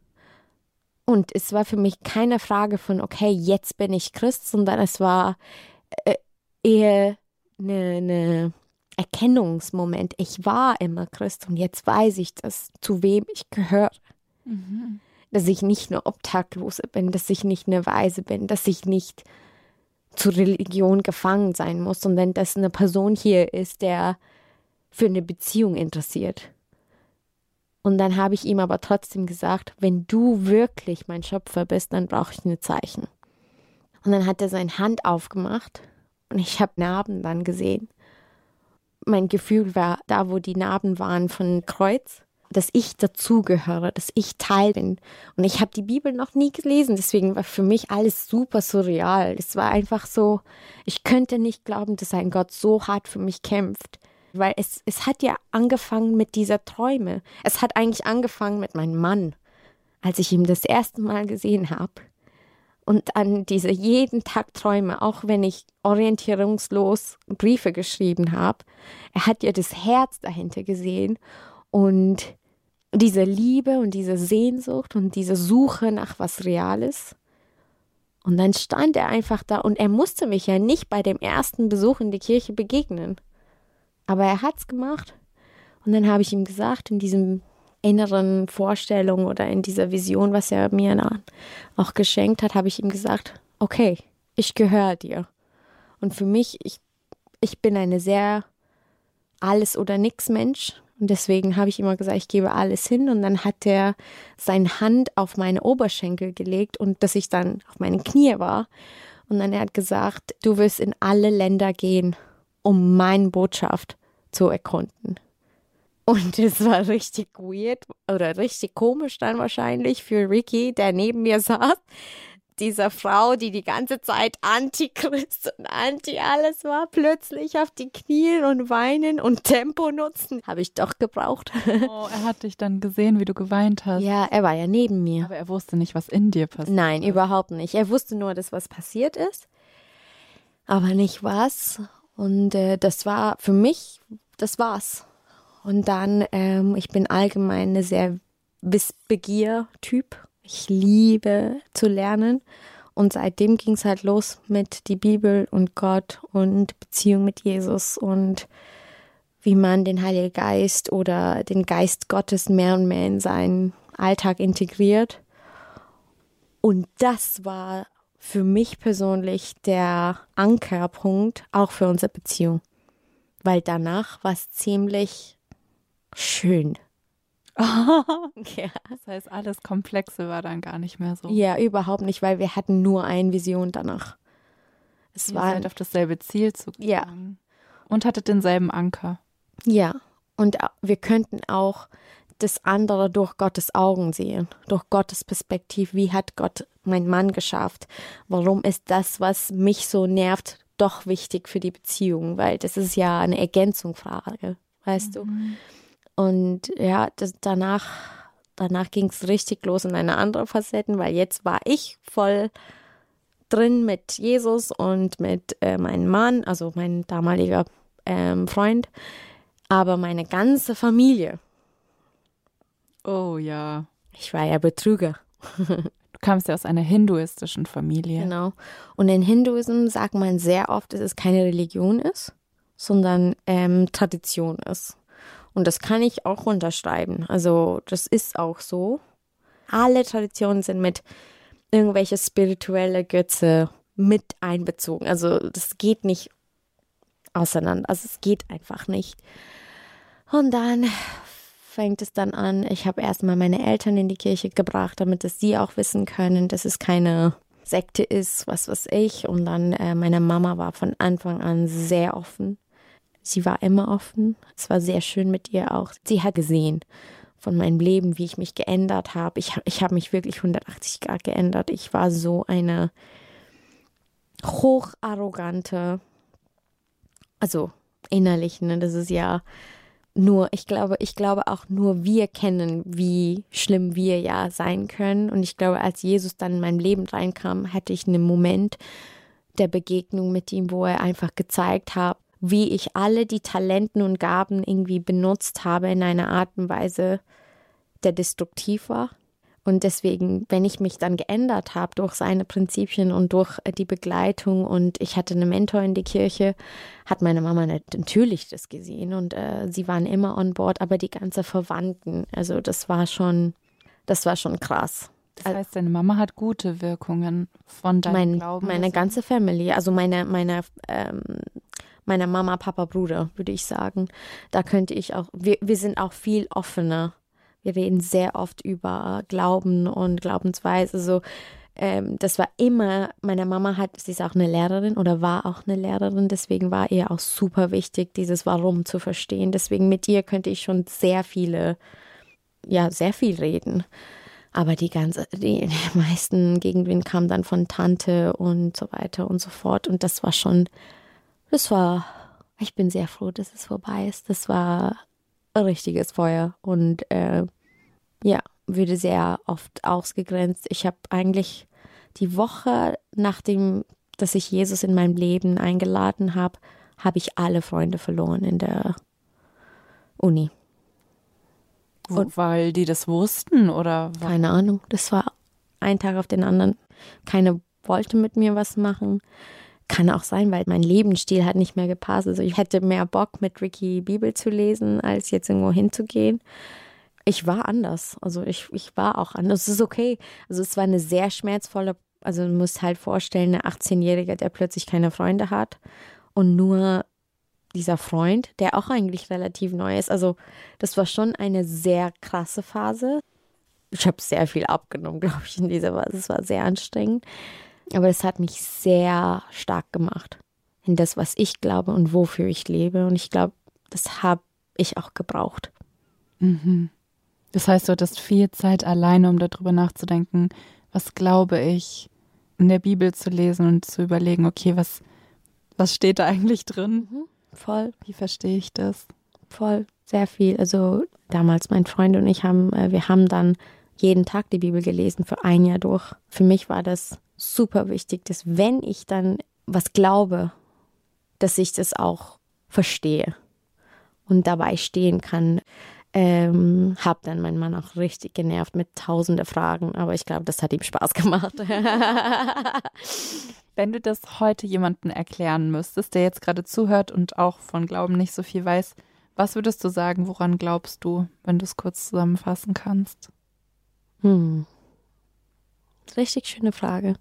Und es war für mich keine Frage von, okay, jetzt bin ich Christ, sondern es war äh, eher eine, eine Erkennungsmoment. Ich war immer Christ und jetzt weiß ich, dass, zu wem ich gehöre. Mhm. Dass ich nicht eine Obdachlose bin, dass ich nicht eine Waise bin, dass ich nicht zur Religion gefangen sein muss, sondern dass eine Person hier ist, der für eine Beziehung interessiert. Und dann habe ich ihm aber trotzdem gesagt, wenn du wirklich mein Schöpfer bist, dann brauche ich ein Zeichen. Und dann hat er seine Hand aufgemacht und ich habe Narben dann gesehen. Mein Gefühl war, da wo die Narben waren von Kreuz, dass ich dazugehöre, dass ich Teil bin. Und ich habe die Bibel noch nie gelesen, deswegen war für mich alles super surreal. Es war einfach so, ich könnte nicht glauben, dass ein Gott so hart für mich kämpft. Weil es, es hat ja angefangen mit dieser Träume. Es hat eigentlich angefangen mit meinem Mann, als ich ihn das erste Mal gesehen habe. Und an diese jeden Tag Träume, auch wenn ich orientierungslos Briefe geschrieben habe. Er hat ja das Herz dahinter gesehen und diese Liebe und diese Sehnsucht und diese Suche nach was Reales. Und dann stand er einfach da und er musste mich ja nicht bei dem ersten Besuch in die Kirche begegnen. Aber er hat's gemacht. Und dann habe ich ihm gesagt, in diesem inneren Vorstellung oder in dieser Vision, was er mir auch geschenkt hat, habe ich ihm gesagt, okay, ich gehöre dir. Und für mich, ich, ich bin eine sehr Alles-oder-nix-Mensch. Und deswegen habe ich immer gesagt, ich gebe alles hin. Und dann hat er seine Hand auf meine Oberschenkel gelegt und dass ich dann auf meinen Knie war. Und dann er hat gesagt, du wirst in alle Länder gehen, um meine Botschaft zu erkunden. Und es war richtig weird oder richtig komisch dann wahrscheinlich für Ricky, der neben mir saß. Dieser Frau, die die ganze Zeit Antichrist und Anti-alles war, plötzlich auf die Knie und weinen und Tempo nutzen. Habe ich doch gebraucht. Oh, er hat dich dann gesehen, wie du geweint hast. Ja, er war ja neben mir. Aber er wusste nicht, was in dir passiert. Nein, überhaupt nicht. Er wusste nur, dass was passiert ist, aber nicht was. Und äh, das war für mich, das war's. Und dann, ähm, ich bin allgemein eine sehr Wissbegier-Typ. Ich liebe zu lernen. Und seitdem ging es halt los mit die Bibel und Gott und Beziehung mit Jesus und wie man den Heiligen Geist oder den Geist Gottes mehr und mehr in seinen Alltag integriert. Und das war für mich persönlich der Ankerpunkt auch für unsere Beziehung. Weil danach war es ziemlich schön. Ja. Das heißt, alles Komplexe war dann gar nicht mehr so. Ja, überhaupt nicht, weil wir hatten nur eine Vision danach. Es Ihr war seid auf dasselbe Ziel zugegangen. Ja. Und hattet denselben Anker. Ja, und wir könnten auch das andere durch Gottes Augen sehen, durch Gottes Perspektive. Wie hat Gott meinen Mann geschafft? Warum ist das, was mich so nervt, doch wichtig für die Beziehung? Weil das ist ja eine Ergänzungsfrage, weißt Mhm. du? Und ja, das, danach, danach ging es richtig los in eine andere Facetten, weil jetzt war ich voll drin mit Jesus und mit äh, meinem Mann, also mein damaliger ähm, Freund, aber meine ganze Familie. Oh ja. Ich war ja Betrüger. Du kamst ja aus einer hinduistischen Familie. Genau. Und in Hinduismus sagt man sehr oft, dass es keine Religion ist, sondern ähm, Tradition ist. Und das kann ich auch unterschreiben. Also das ist auch so. Alle Traditionen sind mit irgendwelche spirituelle Götze mit einbezogen. Also das geht nicht auseinander. Also es geht einfach nicht. Und dann fängt es dann an, ich habe erstmal meine Eltern in die Kirche gebracht, damit es sie auch wissen können, dass es keine Sekte ist, was weiß ich. Und dann äh, meine Mama war von Anfang an sehr offen. Sie war immer offen. Es war sehr schön mit ihr auch. Sie hat gesehen von meinem Leben, wie ich mich geändert habe. Ich, ich habe mich wirklich hundertachtzig Grad geändert. Ich war so eine hocharrogante, also innerlich, ne, das ist ja nur, ich glaube, ich glaube auch nur wir kennen, wie schlimm wir ja sein können. Und ich glaube, als Jesus dann in mein Leben reinkam, hatte ich einen Moment der Begegnung mit ihm, wo er einfach gezeigt hat, wie ich alle die Talenten und Gaben irgendwie benutzt habe in einer Art und Weise, der destruktiv war. Und deswegen, wenn ich mich dann geändert habe durch seine Prinzipien und durch die Begleitung und ich hatte einen Mentor in die Kirche, hat meine Mama natürlich das gesehen und äh, sie waren immer on board, aber die ganze Verwandten, also das war schon, das war schon krass. Das heißt, deine Mama hat gute Wirkungen von deinem mein, Glauben. Meine ganze Familie, also meine, meine, ähm, meine Mama, Papa, Bruder, würde ich sagen. Da könnte ich auch, wir, wir sind auch viel offener. Wir reden sehr oft über Glauben und Glaubensweise. Also, ähm, das war immer, meine Mama hat, sie ist auch eine Lehrerin oder war auch eine Lehrerin, deswegen war ihr auch super wichtig, dieses Warum zu verstehen. Deswegen mit ihr könnte ich schon sehr viele, ja, sehr viel reden. Aber die ganze, die meisten Gegenwind kamen dann von Tante und so weiter und so fort. Und das war schon, das war, ich bin sehr froh, dass es vorbei ist. Das war ein richtiges Feuer und äh, ja, würde sehr oft ausgegrenzt. Ich habe eigentlich die Woche, nachdem, dass ich Jesus in mein Leben eingeladen habe, habe ich alle Freunde verloren in der Uni. Und weil die das wussten oder? Warum? Keine Ahnung, das war ein Tag auf den anderen. Keiner wollte mit mir was machen. Kann auch sein, weil mein Lebensstil hat nicht mehr gepasst. Also ich hätte mehr Bock, mit Ricky Bibel zu lesen, als jetzt irgendwo hinzugehen. Ich war anders. Also ich, ich war auch anders. Es ist okay. Also es war eine sehr schmerzvolle, also du musst halt vorstellen, eine achtzehnjährige, der plötzlich keine Freunde hat und nur dieser Freund, der auch eigentlich relativ neu ist. Also das war schon eine sehr krasse Phase. Ich habe sehr viel abgenommen, glaube ich, in dieser Phase. Es war sehr anstrengend. Aber es hat mich sehr stark gemacht in das, was ich glaube und wofür ich lebe. Und ich glaube, das habe ich auch gebraucht. Mhm. Das heißt, du hattest viel Zeit alleine, um darüber nachzudenken, was glaube ich, in der Bibel zu lesen und zu überlegen, okay, was, was steht da eigentlich drin? Mhm. Voll. Wie verstehe ich das? Voll, sehr viel. Also damals mein Freund und ich haben, wir haben dann jeden Tag die Bibel gelesen für ein Jahr durch. Für mich war das super wichtig, dass wenn ich dann was glaube, dass ich das auch verstehe. und dabei stehen kann. Ähm, hab dann meinen Mann auch richtig genervt mit tausende Fragen, aber ich glaube, das hat ihm Spaß gemacht. Wenn du das heute jemandem erklären müsstest, der jetzt gerade zuhört und auch von Glauben nicht so viel weiß, was würdest du sagen, woran glaubst du, wenn du es kurz zusammenfassen kannst? Hm. Richtig schöne Frage.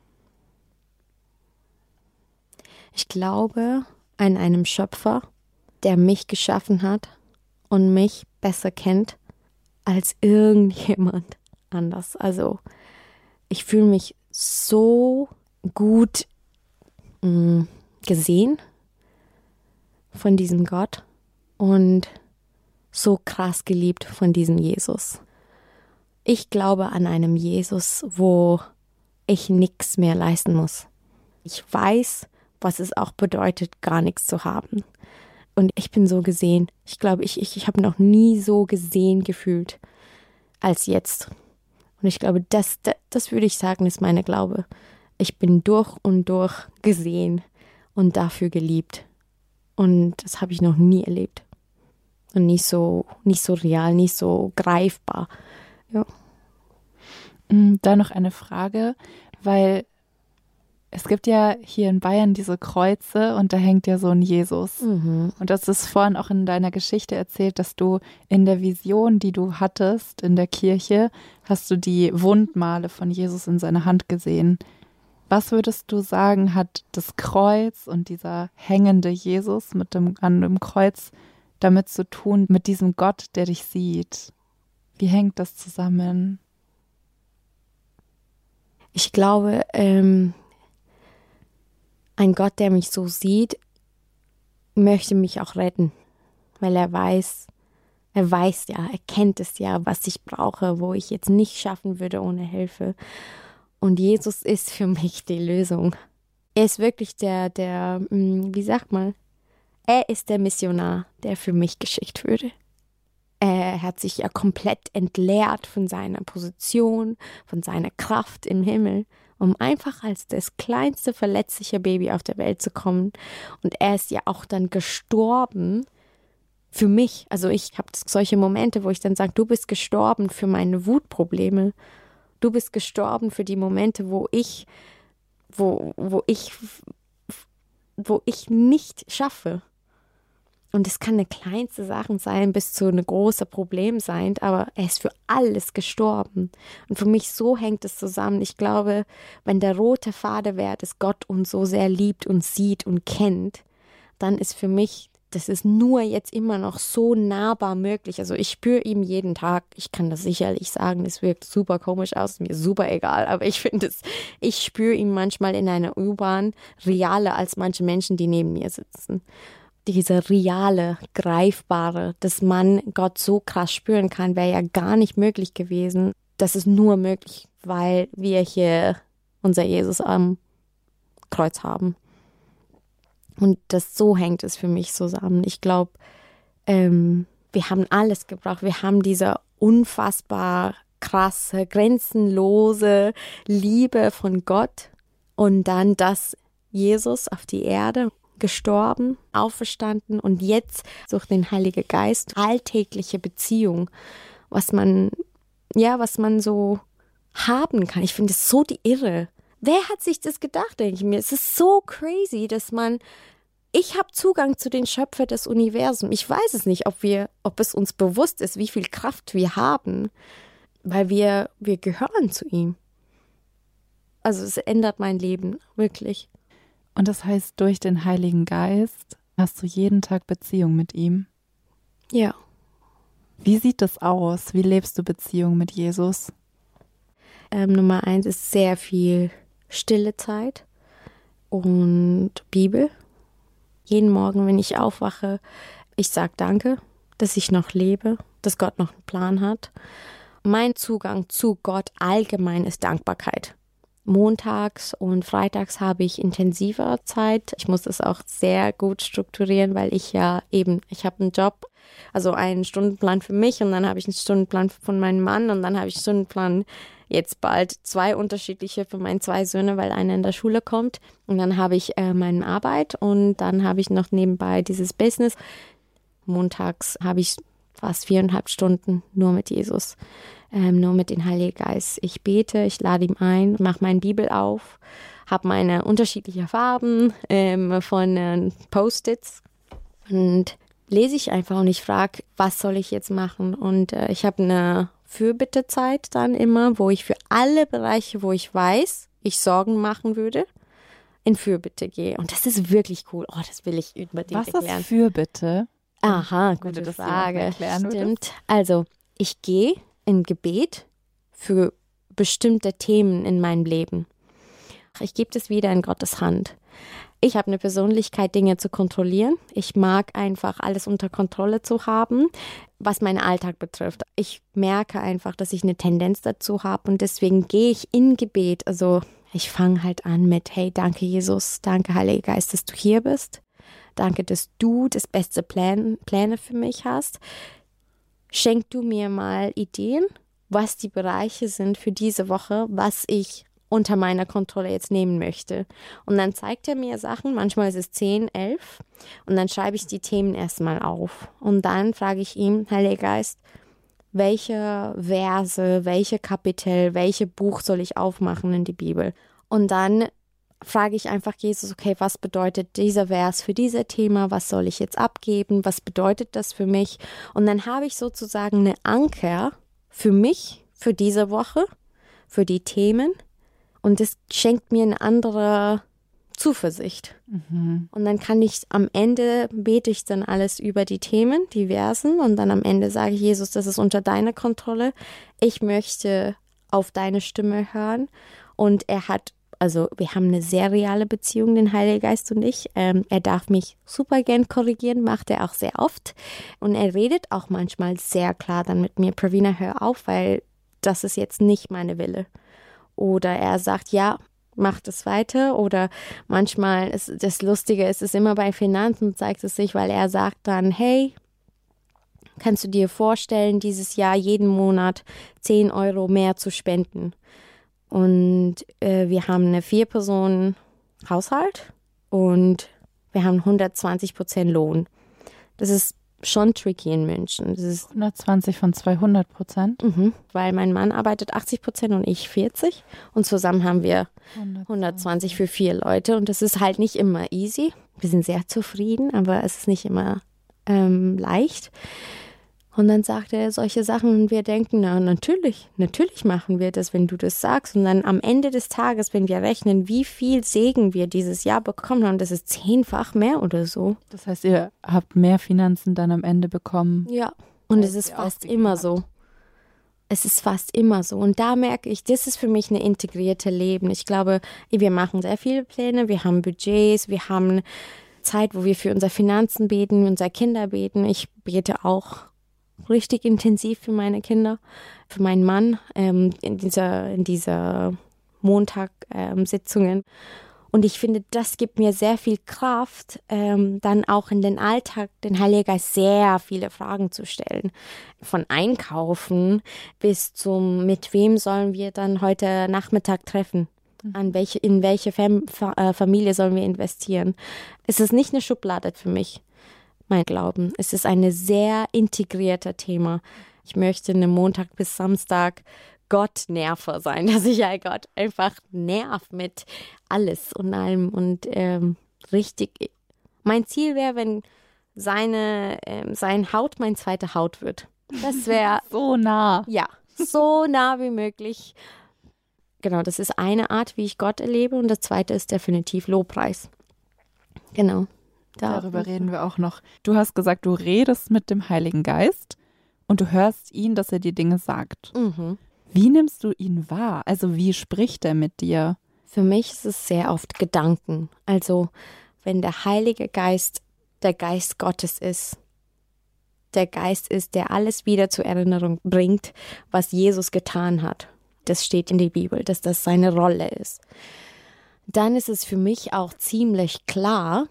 Ich glaube an einem Schöpfer, der mich geschaffen hat und mich besser kennt als irgendjemand anders. Also ich fühle mich so gut mh, gesehen von diesem Gott und so krass geliebt von diesem Jesus. Ich glaube an einem Jesus, wo ich nichts mehr leisten muss. Ich weiß, was es auch bedeutet, gar nichts zu haben. Und ich bin so gesehen. Ich glaube, ich, ich, ich habe noch nie so gesehen gefühlt als jetzt. Und ich glaube, das, das, das würde ich sagen, ist meine Glaube. Ich bin durch und durch gesehen und dafür geliebt. Und das habe ich noch nie erlebt. Und nicht so, nicht so real, nicht so greifbar. Ja. Da noch eine Frage, weil es gibt ja hier in Bayern diese Kreuze und da hängt ja so ein Jesus. Mhm. Und das ist vorhin auch in deiner Geschichte erzählt, dass du in der Vision, die du hattest in der Kirche, hast du die Wundmale von Jesus in seiner Hand gesehen. Was würdest du sagen, hat das Kreuz und dieser hängende Jesus mit dem, an dem Kreuz damit zu tun, mit diesem Gott, der dich sieht? Wie hängt das zusammen? Ich glaube, ähm, ein Gott, der mich so sieht, möchte mich auch retten, weil er weiß, er weiß ja, er kennt es ja, was ich brauche, wo ich jetzt nicht schaffen würde ohne Hilfe. Und Jesus ist für mich die Lösung. Er ist wirklich der, der, wie sagt man, er ist der Missionar, der für mich geschickt würde. Er hat sich ja komplett entleert von seiner Position, von seiner Kraft im Himmel, um einfach als das kleinste verletzliche Baby auf der Welt zu kommen. Und er ist ja auch dann gestorben für mich. Also ich habe solche Momente, wo ich dann sage, du bist gestorben für meine Wutprobleme. Du bist gestorben für die Momente, wo ich, wo, wo ich, wo ich nicht schaffe. Und es kann eine kleinste Sache sein, bis zu einem großen Problem sein, aber er ist für alles gestorben. Und für mich so hängt es zusammen. Ich glaube, wenn der rote Faden wäre, dass Gott uns so sehr liebt und sieht und kennt, dann ist für mich, das ist nur jetzt immer noch so nahbar möglich. Also ich spüre ihn jeden Tag. Ich kann das sicherlich sagen, es wirkt super komisch aus, mir super egal, aber ich finde es, ich spüre ihn manchmal in einer U-Bahn realer als manche Menschen, die neben mir sitzen. Diese reale, greifbare, dass man Gott so krass spüren kann, wäre ja gar nicht möglich gewesen. Das ist nur möglich, weil wir hier unser Jesus am Kreuz haben. Und das so hängt es für mich zusammen. Ich glaube, ähm, wir haben alles gebraucht. Wir haben diese unfassbar krasse, grenzenlose Liebe von Gott und dann das Jesus auf die Erde gestorben, auferstanden und jetzt durch den Heiligen Geist alltägliche Beziehung, was man, ja, was man so haben kann. Ich finde es so die Irre. Wer hat sich das gedacht, denke ich mir? Es ist so crazy, dass man, ich habe Zugang zu den Schöpfer des Universums. Ich weiß es nicht, ob wir, ob es uns bewusst ist, wie viel Kraft wir haben, weil wir, wir gehören zu ihm. Also es ändert mein Leben, wirklich. Und das heißt, durch den Heiligen Geist hast du jeden Tag Beziehung mit ihm? Ja. Wie sieht das aus? Wie lebst du Beziehung mit Jesus? Ähm, Nummer eins ist sehr viel stille Zeit und Bibel. Jeden Morgen, wenn ich aufwache, ich sage Danke, dass ich noch lebe, dass Gott noch einen Plan hat. Mein Zugang zu Gott allgemein ist Dankbarkeit. Montags und freitags habe ich intensiver Zeit. Ich muss das auch sehr gut strukturieren, weil ich ja eben, ich habe einen Job, also einen Stundenplan für mich und dann habe ich einen Stundenplan von meinem Mann und dann habe ich einen Stundenplan jetzt bald zwei unterschiedliche für meine zwei Söhne, weil einer in der Schule kommt und dann habe ich äh, meine Arbeit und dann habe ich noch nebenbei dieses Business. montags habe ich fast viereinhalb Stunden nur mit Jesus, ähm, nur mit dem Heiligen Geist. Ich bete, ich lade ihn ein, mache meine Bibel auf, habe meine unterschiedlichen Farben ähm, von äh, Post-its und lese ich einfach und ich frage, was soll ich jetzt machen? Und äh, ich habe eine Fürbittezeit dann immer, wo ich für alle Bereiche, wo ich weiß, ich Sorgen machen würde, in Fürbitte gehe. Und das ist wirklich cool. Oh, das will ich unbedingt was erklären. Was ist Fürbitte? Aha, Wenn gute du das Frage. erklären Stimmt. würdest. Also, ich gehe in Gebet für bestimmte Themen in meinem Leben. Ich gebe das wieder in Gottes Hand. Ich habe eine Persönlichkeit, Dinge zu kontrollieren. Ich mag einfach alles unter Kontrolle zu haben, was meinen Alltag betrifft. Ich merke einfach, dass ich eine Tendenz dazu habe und deswegen gehe ich in Gebet. Also ich fange halt an mit, hey, danke Jesus, danke Heiliger Geist, dass du hier bist. Danke, dass du das beste Plan, Pläne für mich hast. Schenk du mir mal Ideen, was die Bereiche sind für diese Woche, was ich unter meiner Kontrolle jetzt nehmen möchte. Und dann zeigt er mir Sachen, manchmal ist es zehn, elf und dann schreibe ich die Themen erstmal auf. Und dann frage ich ihm, Heiliger Geist, welche Verse, welche Kapitel, welche Buch soll ich aufmachen in die Bibel? Und dann frage ich einfach Jesus, okay, was bedeutet dieser Vers für dieses Thema? Was soll ich jetzt abgeben? Was bedeutet das für mich? Und dann habe ich sozusagen eine Anker für mich, für diese Woche, für die Themen. Und das schenkt mir eine andere Zuversicht. Mhm. Und dann kann ich am Ende, bete ich dann alles über die Themen, die Versen. Und dann am Ende sage ich, Jesus, das ist unter deiner Kontrolle. Ich möchte auf deine Stimme hören. Und er hat, also wir haben eine sehr reale Beziehung, den Heiligen Geist und ich. Ähm, er darf mich super gern korrigieren, macht er auch sehr oft. Und er redet auch manchmal sehr klar dann mit mir, Pravina, hör auf, weil das ist jetzt nicht meine Wille. Oder er sagt, ja, mach das weiter. Oder manchmal, ist das Lustige ist es immer bei Finanzen, zeigt es sich, weil er sagt dann, hey, kannst du dir vorstellen, dieses Jahr jeden Monat zehn Euro mehr zu spenden? Und äh, wir haben eine Vier-Personen-Haushalt und wir haben hundertzwanzig Prozent Lohn. Das ist schon tricky in München. Das ist hundertzwanzig von zweihundert Prozent? Mhm, weil mein Mann arbeitet achtzig Prozent und ich vierzig. Und zusammen haben wir hundertzwanzig für vier Leute. Und das ist halt nicht immer easy. Wir sind sehr zufrieden, aber es ist nicht immer ähm, leicht. Und dann sagt er solche Sachen und wir denken, na natürlich, natürlich machen wir das, wenn du das sagst. Und dann am Ende des Tages, wenn wir rechnen, wie viel Segen wir dieses Jahr bekommen haben, das ist zehnfach mehr oder so. Das heißt, ihr habt mehr Finanzen dann am Ende bekommen? Ja, und es ist fast immer so. Es ist fast immer so. Und da merke ich, das ist für mich eine integrierte Leben. Ich glaube, wir machen sehr viele Pläne, wir haben Budgets, wir haben Zeit, wo wir für unsere Finanzen beten, unsere Kinder beten. Ich bete auch richtig intensiv für meine Kinder, für meinen Mann ähm, in dieser, in dieser Montag-Sitzungen. Ähm, und ich finde, das gibt mir sehr viel Kraft, ähm, dann auch in den Alltag den Heiligen Geist sehr viele Fragen zu stellen. Von Einkaufen bis zum, mit wem sollen wir dann heute Nachmittag treffen? An welche, in welche Fam- Fa- äh, Familie sollen wir investieren? Es ist nicht eine Schublade für mich. Mein Glauben. Es ist ein sehr integriertes Thema. Ich möchte eine Montag bis Samstag Gott-Nerver sein, dass ich ja Gott einfach nerv mit alles und allem und ähm, richtig. Mein Ziel wäre, wenn seine ähm, sein Haut mein zweite Haut wird. Das wäre so nah. Ja, so nah wie möglich. Genau, das ist eine Art, wie ich Gott erlebe und das zweite ist definitiv Lobpreis. Genau. Darüber reden wir auch noch. Du hast gesagt, du redest mit dem Heiligen Geist und du hörst ihn, dass er dir Dinge sagt. Mhm. Wie nimmst du ihn wahr? Also wie spricht er mit dir? Für mich ist es sehr oft Gedanken. Also wenn der Heilige Geist der Geist Gottes ist, der Geist ist, der alles wieder zur Erinnerung bringt, was Jesus getan hat. Das steht in der Bibel, dass das seine Rolle ist. Dann ist es für mich auch ziemlich klar,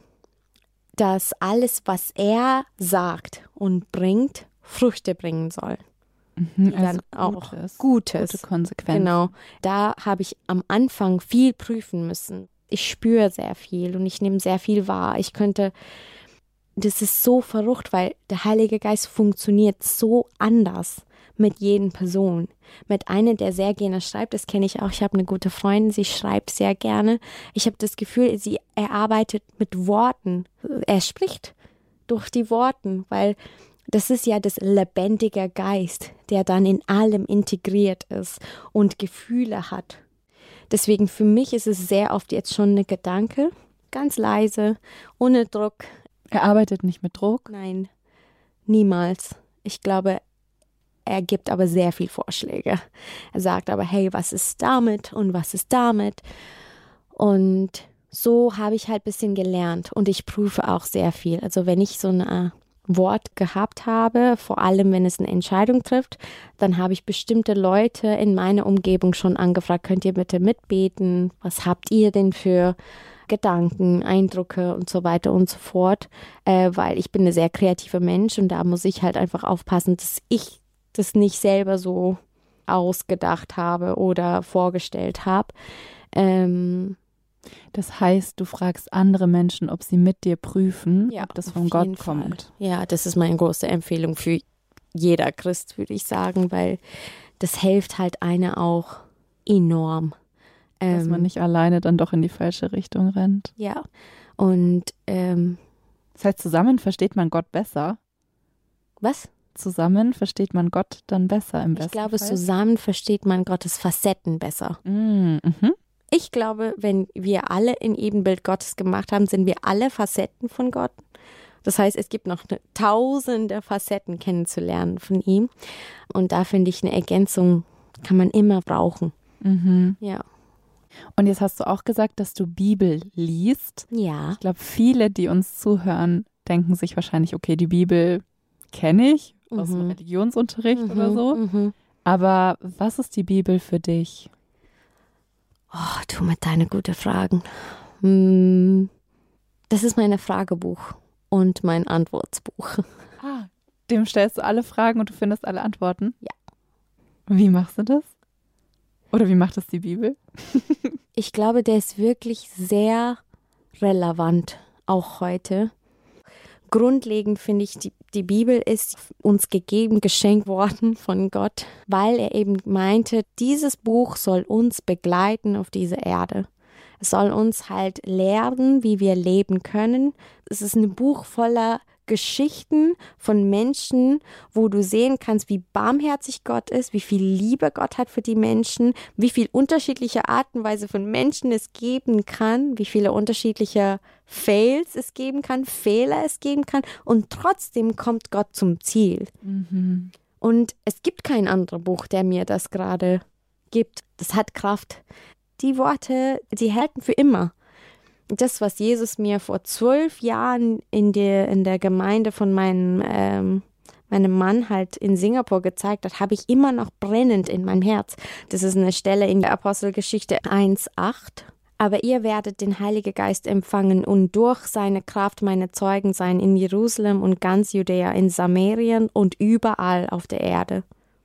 dass alles, was er sagt und bringt, Früchte bringen soll. Mhm, also dann auch Gutes, Gutes. Gute Konsequenzen. Genau. Da habe ich am Anfang viel prüfen müssen. Ich spüre sehr viel und ich nehme sehr viel wahr. Ich könnte das ist so verrückt, weil der Heilige Geist funktioniert so anders mit jedem Person. Mit einer, der sehr gerne schreibt, das kenne ich auch. Ich habe eine gute Freundin, sie schreibt sehr gerne. Ich habe das Gefühl, sie er arbeitet mit Worten. Er spricht durch die Worte, weil das ist ja das lebendige Geist, der dann in allem integriert ist und Gefühle hat. Deswegen für mich ist es sehr oft jetzt schon ein Gedanke, ganz leise, ohne Druck. Er arbeitet nicht mit Druck? Nein, niemals. Ich glaube, er gibt aber sehr viel Vorschläge. Er sagt aber, hey, was ist damit und was ist damit? Und so habe ich halt ein bisschen gelernt und ich prüfe auch sehr viel. Also wenn ich so ein Wort gehabt habe, vor allem wenn es eine Entscheidung trifft, dann habe ich bestimmte Leute in meiner Umgebung schon angefragt, könnt ihr bitte mitbeten? Was habt ihr denn für Gedanken, Eindrücke und so weiter und so fort? Äh, weil ich bin ein sehr kreativer Mensch und da muss ich halt einfach aufpassen, dass ich das nicht selber so ausgedacht habe oder vorgestellt habe. Ähm, Das heißt, du fragst andere Menschen, ob sie mit dir prüfen, ja, ob das von Gott kommt. Fall. Ja, das ist meine große Empfehlung für jeder Christ, würde ich sagen, weil das hilft halt einer auch enorm. Dass Ähm, man nicht alleine dann doch in die falsche Richtung rennt. Ja, und ähm, das heißt, zusammen versteht man Gott besser. Was? Zusammen versteht man Gott dann besser im besten Ich glaube, Fall. zusammen versteht man Gottes Facetten besser. Mm, mhm. Ich glaube, wenn wir alle in Ebenbild Gottes gemacht haben, sind wir alle Facetten von Gott. Das heißt, es gibt noch eine, tausende Facetten kennenzulernen von ihm. Und da finde ich, eine Ergänzung kann man immer brauchen. Mhm. Ja. Und jetzt hast du auch gesagt, dass du Bibel liest. Ja. Ich glaube, viele, die uns zuhören, denken sich wahrscheinlich, okay, die Bibel kenne ich aus dem Mhm. Religionsunterricht Mhm, oder so. mhm. Aber was ist die Bibel für dich? Oh, du mit deinen guten Fragen. Hm, Das ist mein Fragebuch und mein Antwortbuch. Ah, dem stellst du alle Fragen und du findest alle Antworten? Ja. Wie machst du das? Oder wie macht das die Bibel? Ich glaube, der ist wirklich sehr relevant, auch heute. Grundlegend finde ich, die, die Bibel ist uns gegeben, geschenkt worden von Gott, weil er eben meinte, dieses Buch soll uns begleiten auf dieser Erde. Es soll uns halt lehren, wie wir leben können. Es ist ein Buch voller Geschichten von Menschen, wo du sehen kannst, wie barmherzig Gott ist, wie viel Liebe Gott hat für die Menschen, wie viel unterschiedliche Arten und Weise von Menschen es geben kann, wie viele unterschiedliche Fails es geben kann, Fehler es geben kann und trotzdem kommt Gott zum Ziel. Mhm. Und es gibt kein anderes Buch, der mir das gerade gibt. Das hat Kraft. Die Worte, die halten für immer. Das, was Jesus mir vor zwölf Jahren in der, in der Gemeinde von meinem, ähm, meinem Mann halt in Singapur gezeigt hat, habe ich immer noch brennend in meinem Herz. Das ist eine Stelle in der Apostelgeschichte eins acht. Aber ihr werdet den Heiligen Geist empfangen und durch seine Kraft meine Zeugen sein in Jerusalem und ganz Judäa, in Samarien und überall auf der Erde.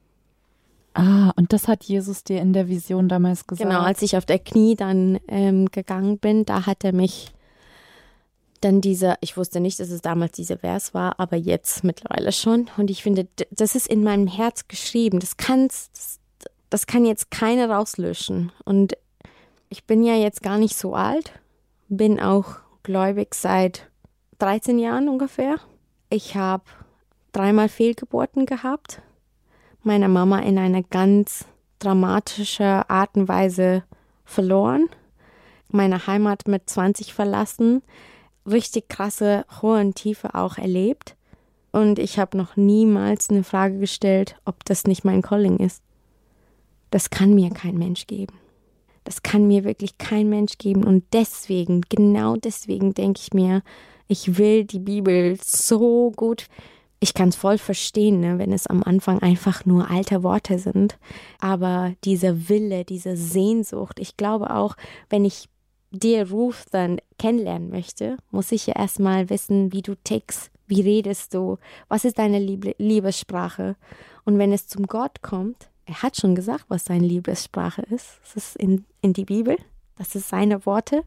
Ah, und das hat Jesus dir in der Vision damals gesagt? Genau, als ich auf der Knie dann ähm, gegangen bin, da hat er mich dann diese, ich wusste nicht, dass es damals dieser Vers war, aber jetzt mittlerweile schon. Und ich finde, das ist in meinem Herz geschrieben. Das kann's, das, das kann jetzt keiner rauslöschen. Und ich bin ja jetzt gar nicht so alt, bin auch gläubig seit dreizehn Jahren ungefähr. Ich habe dreimal Fehlgeburten gehabt. Meine Mama in einer ganz dramatischen Art und Weise verloren. Meine Heimat mit zwanzig verlassen. Richtig krasse Hohe und Tiefe auch erlebt. Und ich habe noch niemals eine Frage gestellt, ob das nicht mein Calling ist. Das kann mir kein Mensch geben. Das kann mir wirklich kein Mensch geben. Und deswegen, genau deswegen denke ich mir, ich will die Bibel so gut. Ich kann es voll verstehen, ne, wenn es am Anfang einfach nur alte Worte sind. Aber dieser Wille, diese Sehnsucht, ich glaube auch, wenn ich dir Ruth dann kennenlernen möchte, muss ich ja erstmal wissen, wie du tickst, wie redest du, was ist deine Liebe- Liebessprache. Und wenn es zum Gott kommt, er hat schon gesagt, was seine Liebessprache ist. Das ist in, in die Bibel, das ist seine Worte.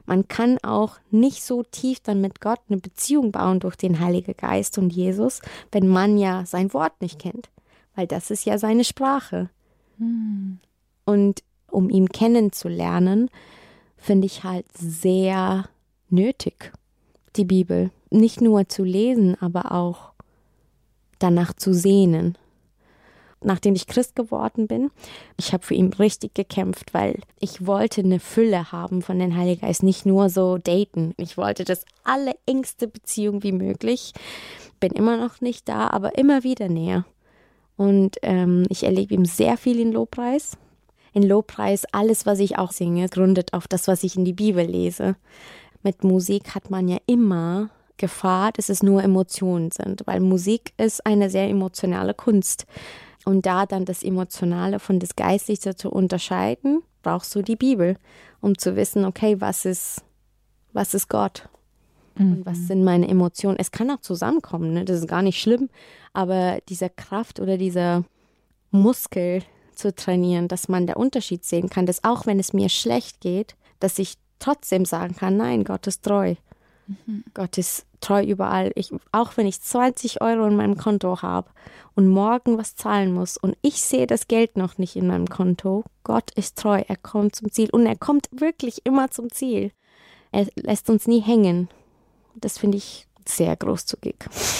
Man kann auch nicht so tief dann mit Gott eine Beziehung bauen durch den Heiligen Geist und Jesus, wenn man ja sein Wort nicht kennt, weil das ist ja seine Sprache. Hm. Und um ihn kennenzulernen, finde ich halt sehr nötig, die Bibel. Nicht nur zu lesen, aber auch danach zu sehnen. Nachdem ich Christ geworden bin, ich habe für ihn richtig gekämpft, weil ich wollte eine Fülle haben von den Heiligen Geist, nicht nur so daten. Ich wollte das allerengste Beziehung wie möglich. Bin immer noch nicht da, aber immer wieder näher. Und ähm, ich erlebe ihm sehr viel in Lobpreis. In Lobpreis, alles, was ich auch singe, gründet auf das, was ich in die Bibel lese. Mit Musik hat man ja immer Gefahr, dass es nur Emotionen sind, weil Musik ist eine sehr emotionale Kunst. Und da dann das Emotionale von das Geistliche zu unterscheiden, brauchst du die Bibel, um zu wissen, okay, was ist, was ist Gott? Mhm. Und was sind meine Emotionen? Es kann auch zusammenkommen, ne? Das ist gar nicht schlimm, aber diese Kraft oder dieser Muskel zu trainieren, dass man den Unterschied sehen kann, dass auch wenn es mir schlecht geht, dass ich trotzdem sagen kann, nein, Gott ist treu. Mhm. Gott ist treu überall. Ich, auch wenn ich zwanzig Euro in meinem Konto habe und morgen was zahlen muss und ich sehe das Geld noch nicht in meinem Konto, Gott ist treu. Er kommt zum Ziel und er kommt wirklich immer zum Ziel. Er lässt uns nie hängen. Das finde ich sehr großzügig.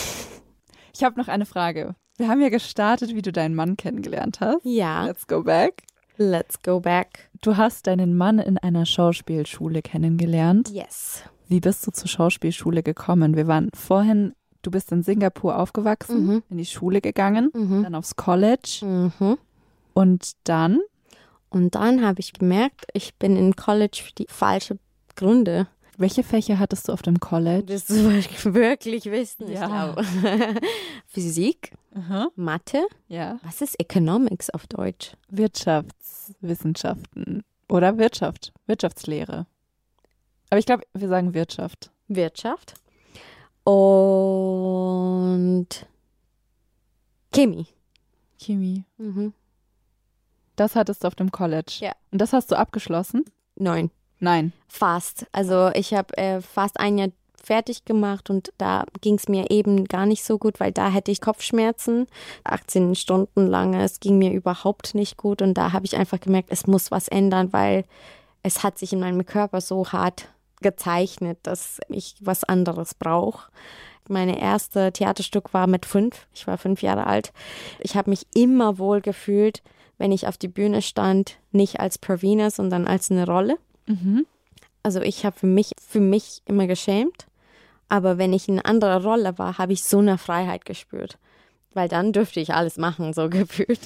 Ich habe noch eine Frage. Wir haben ja gestartet, wie du deinen Mann kennengelernt hast. Ja. Let's go back. Let's go back. Du hast deinen Mann in einer Schauspielschule kennengelernt. Yes. Wie bist du zur Schauspielschule gekommen? Wir waren vorhin, du bist in Singapur aufgewachsen, Mhm. in die Schule gegangen, Mhm. dann aufs College Mhm. und dann? Und dann habe ich gemerkt, ich bin in College für die falschen Gründe. Welche Fächer hattest du auf dem College? Das willst du wirklich wissen, Ja. ich glaube. Physik, Aha. Mathe. Ja. Was ist Economics auf Deutsch? Wirtschaftswissenschaften oder Wirtschaft, Wirtschaftslehre. Aber ich glaube, wir sagen Wirtschaft. Wirtschaft. Und Chemie. Chemie. Mhm. Das hattest du auf dem College. Ja. Und das hast du abgeschlossen? Neun. Nein. Fast. Also ich habe äh, fast ein Jahr fertig gemacht und da ging es mir eben gar nicht so gut, weil da hätte ich Kopfschmerzen, achtzehn Stunden lang. Es ging mir überhaupt nicht gut und da habe ich einfach gemerkt, es muss was ändern, weil es hat sich in meinem Körper so hart gezeichnet, dass ich was anderes brauche. Meine erste Theaterstück war mit fünf. Ich war fünf Jahre alt. Ich habe mich immer wohl gefühlt, wenn ich auf die Bühne stand, nicht als Pravina, sondern als eine Rolle. Mhm. Also ich habe für mich, für mich immer geschämt. Aber wenn ich in einer anderen Rolle war, habe ich so eine Freiheit gespürt. Weil dann dürfte ich alles machen, so gefühlt.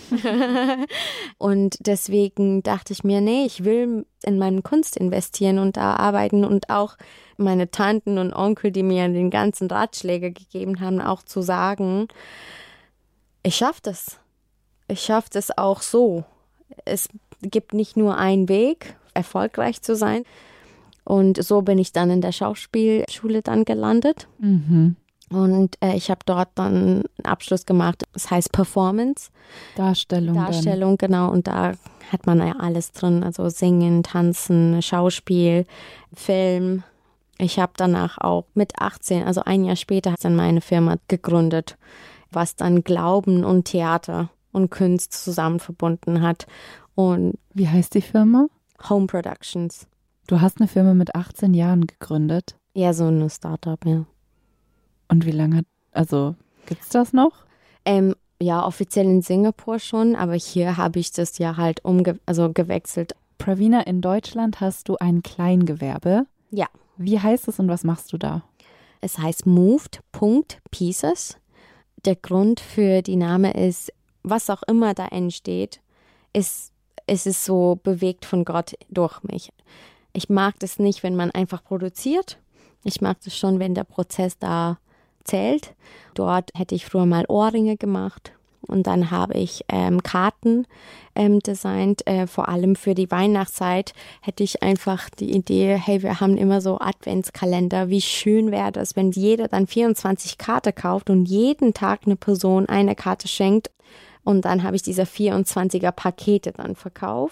Und deswegen dachte ich mir, nee, ich will in meine Kunst investieren und da arbeiten und auch meine Tanten und Onkel, die mir den ganzen Ratschläge gegeben haben, auch zu sagen, ich schaffe das. Ich schaffe das auch so. Es gibt nicht nur einen Weg, erfolgreich zu sein. Und so bin ich dann in der Schauspielschule dann gelandet. Mhm. Und äh, ich habe dort dann einen Abschluss gemacht. Das heißt Performance. Darstellung. Darstellung, genau. Und da hat man ja alles drin. Also Singen, Tanzen, Schauspiel, Film. Ich habe danach auch mit achtzehn, also ein Jahr später, dann meine Firma gegründet, was dann Glauben und Theater und Kunst zusammen verbunden hat. Und Wie heißt die Firma? Home Productions. Du hast eine Firma mit achtzehn Jahren gegründet. Ja, so eine Startup, ja. Und wie lange, also gibt's das noch? Ähm, ja, offiziell in Singapur schon, aber hier habe ich das ja halt umge also gewechselt. Pravina, in Deutschland hast du ein Kleingewerbe. Ja. Wie heißt es und was machst du da? Es heißt Moved.Pieces. Der Grund für die Name ist, was auch immer da entsteht, ist, ist es so bewegt von Gott durch mich. Ich mag das nicht, wenn man einfach produziert. Ich mag das schon, wenn der Prozess da zählt. Dort hätte ich früher mal Ohrringe gemacht und dann habe ich ähm, Karten ähm, designt. Äh, vor allem für die Weihnachtszeit hätte ich einfach die Idee, hey, wir haben immer so Adventskalender. Wie schön wäre das, wenn jeder dann vierundzwanzig Karten kauft und jeden Tag eine Person eine Karte schenkt. Und dann habe ich diese vierundzwanziger Pakete dann verkauft.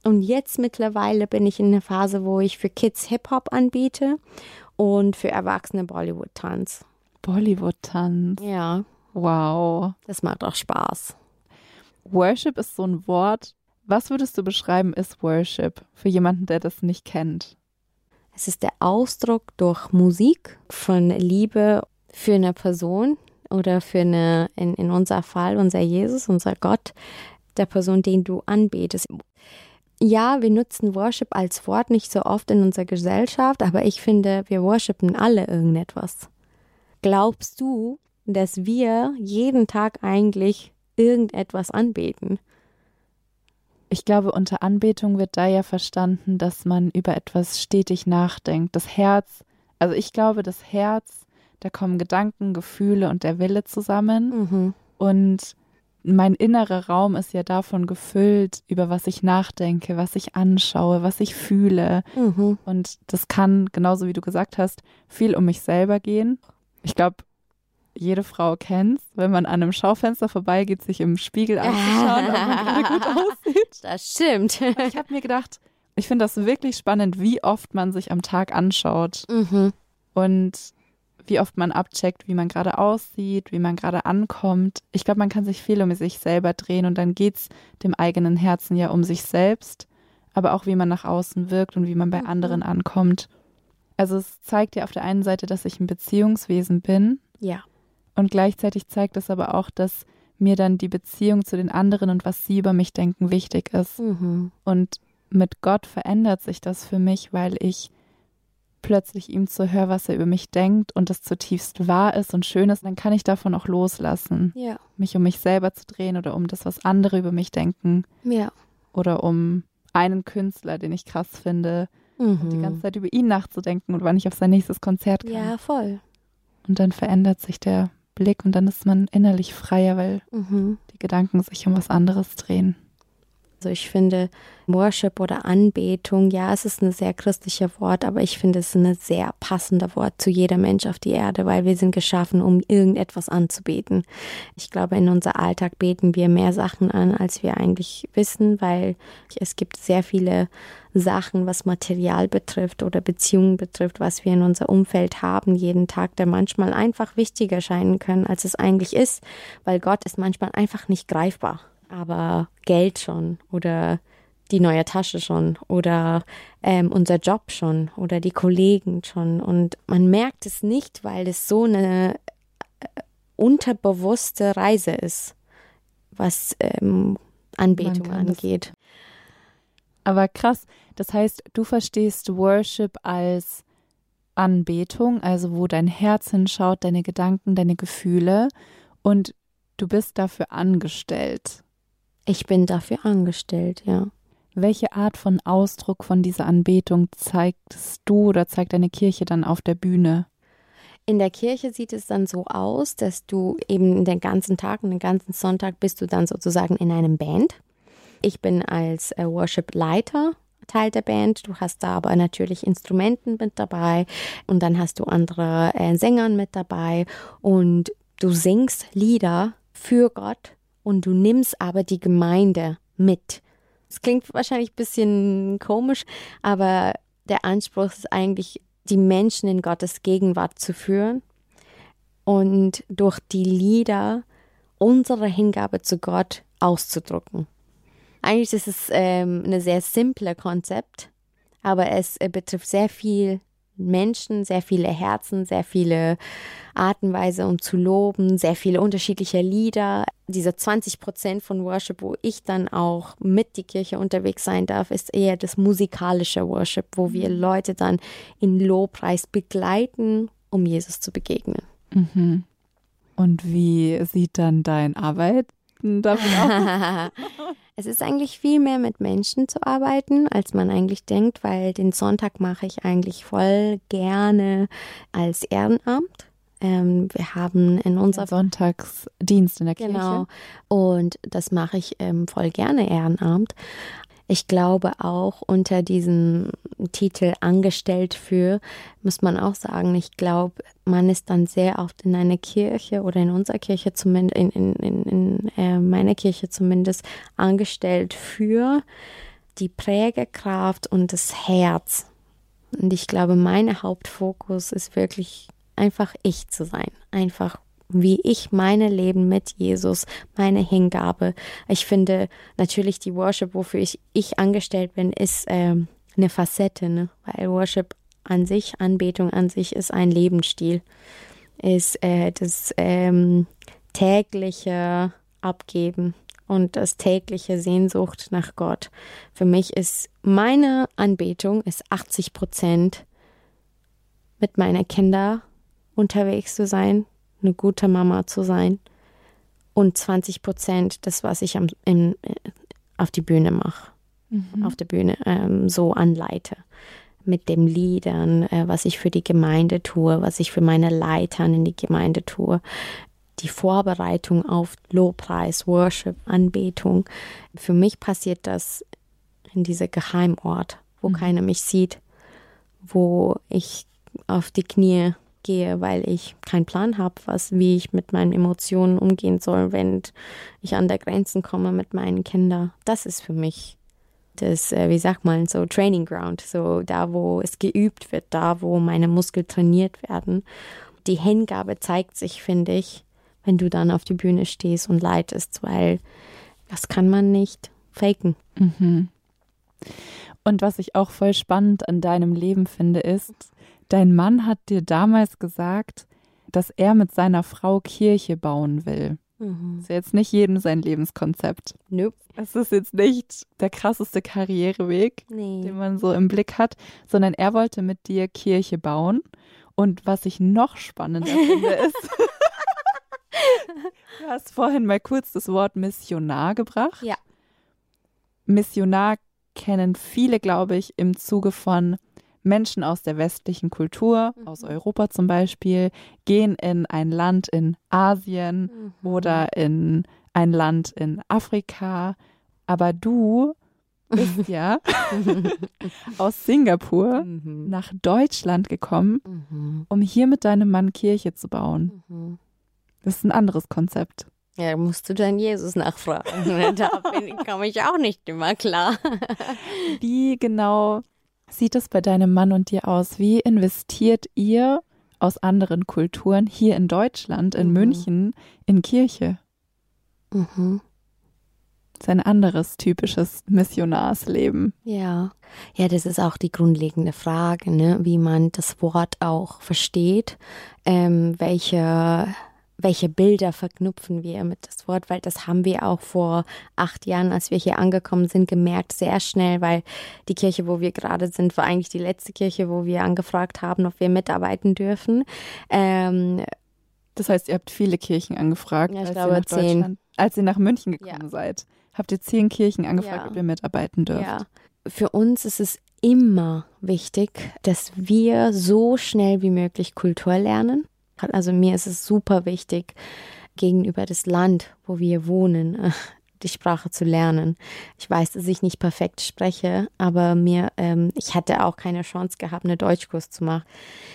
Und jetzt mittlerweile bin ich in einer Phase, wo ich für Kids Hip-Hop anbiete und für Erwachsene Bollywood-Tanz. Bollywood-Tanz. Ja. Wow. Das macht auch Spaß. Worship ist so ein Wort. Was würdest du beschreiben, ist Worship für jemanden, der das nicht kennt? Es ist der Ausdruck durch Musik von Liebe für eine Person oder für eine, in, in unser Fall, unser Jesus, unser Gott, der Person, den du anbetest. Ja, wir nutzen Worship als Wort nicht so oft in unserer Gesellschaft, aber ich finde, wir worshipen alle irgendetwas. Glaubst du, dass wir jeden Tag eigentlich irgendetwas anbeten? Ich glaube, unter Anbetung wird da ja verstanden, dass man über etwas stetig nachdenkt. Das Herz, also ich glaube, das Herz, da kommen Gedanken, Gefühle und der Wille zusammen. Mhm. Und mein innerer Raum ist ja davon gefüllt, über was ich nachdenke, was ich anschaue, was ich fühle. Mhm. Und das kann, genauso wie du gesagt hast, viel um mich selber gehen. Ich glaube, jede Frau kennt's, wenn man an einem Schaufenster vorbeigeht, sich im Spiegel anzuschauen, ob man gerade gut aussieht. Das stimmt. Ich habe mir gedacht, ich finde das wirklich spannend, wie oft man sich am Tag anschaut Mhm. und wie oft man abcheckt, wie man gerade aussieht, wie man gerade ankommt. Ich glaube, man kann sich viel um sich selber drehen und dann geht's dem eigenen Herzen ja um sich selbst, aber auch wie man nach außen wirkt und wie man bei Mhm. anderen ankommt. Also es zeigt ja auf der einen Seite, dass ich ein Beziehungswesen bin. Ja. Und gleichzeitig zeigt es aber auch, dass mir dann die Beziehung zu den anderen und was sie über mich denken wichtig ist. Mhm. Und mit Gott verändert sich das für mich, weil ich plötzlich ihm zuhöre, was er über mich denkt und das zutiefst wahr ist und schön ist. Dann kann ich davon auch loslassen, Ja. mich um mich selber zu drehen oder um das, was andere über mich denken Ja. oder um einen Künstler, den ich krass finde, und die Mhm. ganze Zeit über ihn nachzudenken und wann ich auf sein nächstes Konzert kann. Ja, voll. Und dann verändert sich der Blick und dann ist man innerlich freier, weil Mhm. die Gedanken sich um was anderes drehen. Also ich finde Worship oder Anbetung, ja, es ist ein sehr christliches Wort, aber ich finde es ein sehr passendes Wort zu jeder Mensch auf die Erde, weil wir sind geschaffen, um irgendetwas anzubeten. Ich glaube, in unserem Alltag beten wir mehr Sachen an, als wir eigentlich wissen, weil es gibt sehr viele Sachen, was Material betrifft oder Beziehungen betrifft, was wir in unser Umfeld haben jeden Tag, der manchmal einfach wichtiger scheinen können, als es eigentlich ist, weil Gott ist manchmal einfach nicht greifbar. Aber Geld schon oder die neue Tasche schon oder ähm, unser Job schon oder die Kollegen schon. Und man merkt es nicht, weil es so eine äh, unterbewusste Reise ist, was ähm, Anbetung Man kann das- angeht. Aber krass, das heißt, du verstehst Worship als Anbetung, also wo dein Herz hinschaut, deine Gedanken, deine Gefühle und du bist dafür angestellt. Ich bin dafür angestellt, ja. Welche Art von Ausdruck von dieser Anbetung zeigst du oder zeigt deine Kirche dann auf der Bühne? In der Kirche sieht es dann so aus, dass du eben den ganzen Tag und den ganzen Sonntag bist du dann sozusagen in einem Band. Ich bin als äh, Worship-Leiter Teil der Band. Du hast da aber natürlich Instrumenten mit dabei und dann hast du andere äh, Sänger mit dabei und du singst Lieder für Gott und du nimmst aber die Gemeinde mit. Es klingt wahrscheinlich ein bisschen komisch, aber der Anspruch ist eigentlich, die Menschen in Gottes Gegenwart zu führen und durch die Lieder unsere Hingabe zu Gott auszudrücken. Eigentlich ist es ähm, ein sehr simples Konzept, aber es äh, betrifft sehr viel Menschen, sehr viele Herzen, sehr viele Artenweise, um zu loben, sehr viele unterschiedliche Lieder. Diese zwanzig Prozent von Worship, wo ich dann auch mit die Kirche unterwegs sein darf, ist eher das musikalische Worship, wo wir Leute dann in Lobpreis begleiten, um Jesus zu begegnen. Mhm. Und wie sieht dann dein Arbeiten dafür aus? Es ist eigentlich viel mehr mit Menschen zu arbeiten, als man eigentlich denkt, weil den Sonntag mache ich eigentlich voll gerne als Ehrenamt. Ähm, wir haben in unserer Sonntagsdienst in der Kirche. Genau. Und das mache ich ähm, voll gerne Ehrenamt. Ich glaube auch unter diesem Titel angestellt für, muss man auch sagen, ich glaube, man ist dann sehr oft in einer Kirche oder in unserer Kirche zumindest, in, in, in, in äh, meiner Kirche zumindest, angestellt für die Prägekraft und das Herz. Und ich glaube, mein Hauptfokus ist wirklich einfach ich zu sein. Einfach wie ich meine Leben mit Jesus, meine Hingabe. Ich finde natürlich die Worship, wofür ich, ich angestellt bin, ist ähm, eine Facette, ne? Weil Worship an sich, Anbetung an sich ist ein Lebensstil. Ist äh, das ähm, tägliche Abgeben und das tägliche Sehnsucht nach Gott. Für mich ist meine Anbetung ist achtzig Prozent mit meinen Kindern unterwegs zu sein, eine gute Mama zu sein und zwanzig Prozent das, was ich am, in, auf die Bühne mache, mhm. auf der Bühne ähm, so anleite. Mit den Liedern, äh, was ich für die Gemeinde tue, was ich für meine Leitern in die Gemeinde tue. Die Vorbereitung auf Lobpreis, Worship, Anbetung. Für mich passiert das in diesem Geheimort, wo mhm. keiner mich sieht, wo ich auf die Knie gehe, weil ich keinen Plan habe, was, wie ich mit meinen Emotionen umgehen soll, wenn ich an der Grenzen komme mit meinen Kindern. Das ist für mich das, wie sagt man, so Training Ground, so da, wo es geübt wird, da, wo meine Muskeln trainiert werden. Die Hingabe zeigt sich, finde ich, wenn du dann auf die Bühne stehst und leitest, weil das kann man nicht faken. Mhm. Und was ich auch voll spannend an deinem Leben finde, ist, dein Mann hat dir damals gesagt, dass er mit seiner Frau Kirche bauen will. Mhm. Das ist jetzt nicht jedem sein Lebenskonzept. Nope. Es ist jetzt nicht der krasseste Karriereweg, nee. den man so im Blick hat, sondern er wollte mit dir Kirche bauen. Und was ich noch spannender finde, ist, du hast vorhin mal kurz das Wort Missionar gebracht. Ja. Missionar kennen viele, glaube ich, im Zuge von Menschen aus der westlichen Kultur, mhm. aus Europa zum Beispiel, gehen in ein Land in Asien mhm. oder in ein Land in Afrika. Aber du bist ja aus Singapur mhm. nach Deutschland gekommen, mhm. um hier mit deinem Mann Kirche zu bauen. Mhm. Das ist ein anderes Konzept. Ja, musst du dann Jesus nachfragen. Da komme ich auch nicht immer klar. Wie genau sieht es bei deinem Mann und dir aus? Wie investiert ihr aus anderen Kulturen hier in Deutschland, in mhm. München, in Kirche? Mhm. Das ist ein anderes typisches Missionarsleben. Ja, ja, das ist auch die grundlegende Frage, ne? Wie man das Wort auch versteht, ähm, welche welche Bilder verknüpfen wir mit das Wort, weil das haben wir auch vor acht Jahren, als wir hier angekommen sind, gemerkt, sehr schnell, weil die Kirche, wo wir gerade sind, war eigentlich die letzte Kirche, wo wir angefragt haben, ob wir mitarbeiten dürfen. Ähm, das heißt, ihr habt viele Kirchen angefragt, ja, ich als, glaube, ihr nach zehn. als ihr nach München gekommen ja. seid. Habt ihr zehn Kirchen angefragt, ja. ob ihr mitarbeiten dürft? Ja. Für uns ist es immer wichtig, dass wir so schnell wie möglich Kultur lernen. Also mir ist es super wichtig, gegenüber das Land, wo wir wohnen, die Sprache zu lernen. Ich weiß, dass ich nicht perfekt spreche, aber mir, ähm, ich hatte auch keine Chance gehabt, einen Deutschkurs zu machen.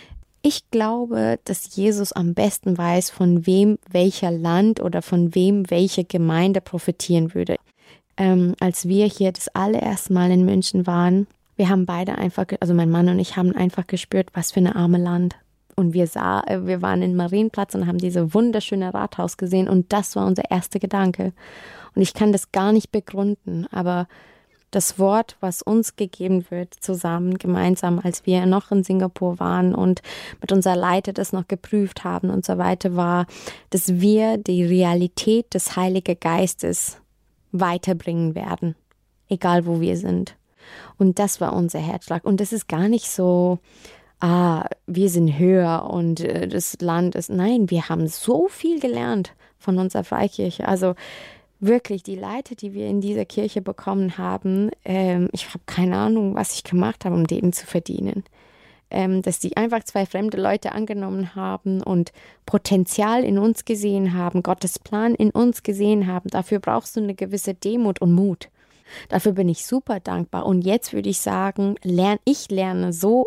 Ich glaube, dass Jesus am besten weiß, von wem welcher Land oder von wem welche Gemeinde profitieren würde. Ähm, als wir hier das allererste Mal in München waren, wir haben beide einfach, also mein Mann und ich haben einfach gespürt, was für ein armes Land. Und wir sah, wir waren in Marienplatz und haben diese wunderschöne Rathaus gesehen und das war unser erster Gedanke. Und ich kann das gar nicht begründen, aber das Wort, was uns gegeben wird, zusammen, gemeinsam, als wir noch in Singapur waren und mit unserer Leiter das noch geprüft haben und so weiter, war, dass wir die Realität des Heiligen Geistes weiterbringen werden, egal wo wir sind. Und das war unser Herzschlag. Und das ist gar nicht so, ah, wir sind höher und äh, das Land ist, nein, wir haben so viel gelernt von unserer Freikirche. Also wirklich, die Leiter, die wir in dieser Kirche bekommen haben, ähm, ich habe keine Ahnung, was ich gemacht habe, um denen zu verdienen. Ähm, dass die einfach zwei fremde Leute angenommen haben und Potenzial in uns gesehen haben, Gottes Plan in uns gesehen haben. Dafür brauchst du eine gewisse Demut und Mut. Dafür bin ich super dankbar. Und jetzt würde ich sagen, lern, ich lerne so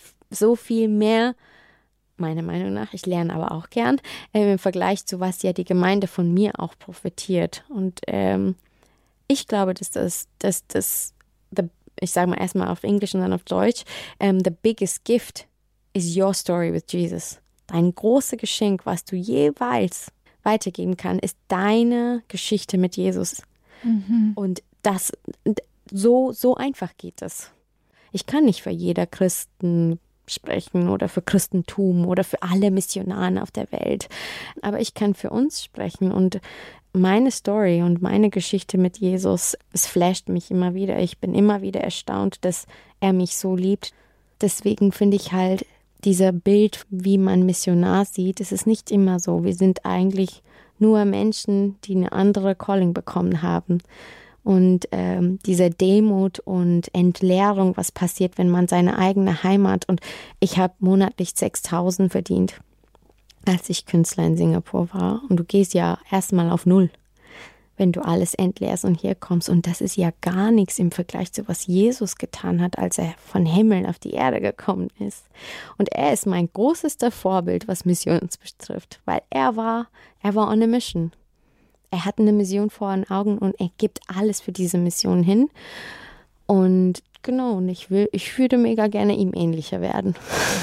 so viel mehr, meiner Meinung nach, ich lerne aber auch gern, äh, im Vergleich zu was ja die Gemeinde von mir auch profitiert. Und ähm, ich glaube, dass das, dass das the ich sage mal erstmal auf Englisch und dann auf Deutsch, um, the biggest gift is your story with Jesus. Dein großes Geschenk, was du jeweils weitergeben kannst, ist deine Geschichte mit Jesus. Mhm. Und das, so, so einfach geht es. Ich kann nicht für jeder Christen sprechen oder für Christentum oder für alle Missionare auf der Welt. Aber ich kann für uns sprechen und meine Story und meine Geschichte mit Jesus, es flasht mich immer wieder. Ich bin immer wieder erstaunt, dass er mich so liebt. Deswegen finde ich halt, dieser Bild, wie man Missionar sieht, es ist nicht immer so. Wir sind eigentlich nur Menschen, die eine andere Calling bekommen haben. Und ähm, diese Demut und Entleerung, was passiert, wenn man seine eigene Heimat, und ich habe monatlich sechstausend verdient, als ich Künstler in Singapur war. Und du gehst ja erstmal auf Null, wenn du alles entleerst und hier kommst. Und das ist ja gar nichts im Vergleich zu, was Jesus getan hat, als er von Himmel auf die Erde gekommen ist. Und er ist mein großester Vorbild, was Missionen betrifft, weil er war, er war on a mission. Er hat eine Mission vor den Augen und er gibt alles für diese Mission hin. Und genau, und ich will, ich würde mega gerne ihm ähnlicher werden.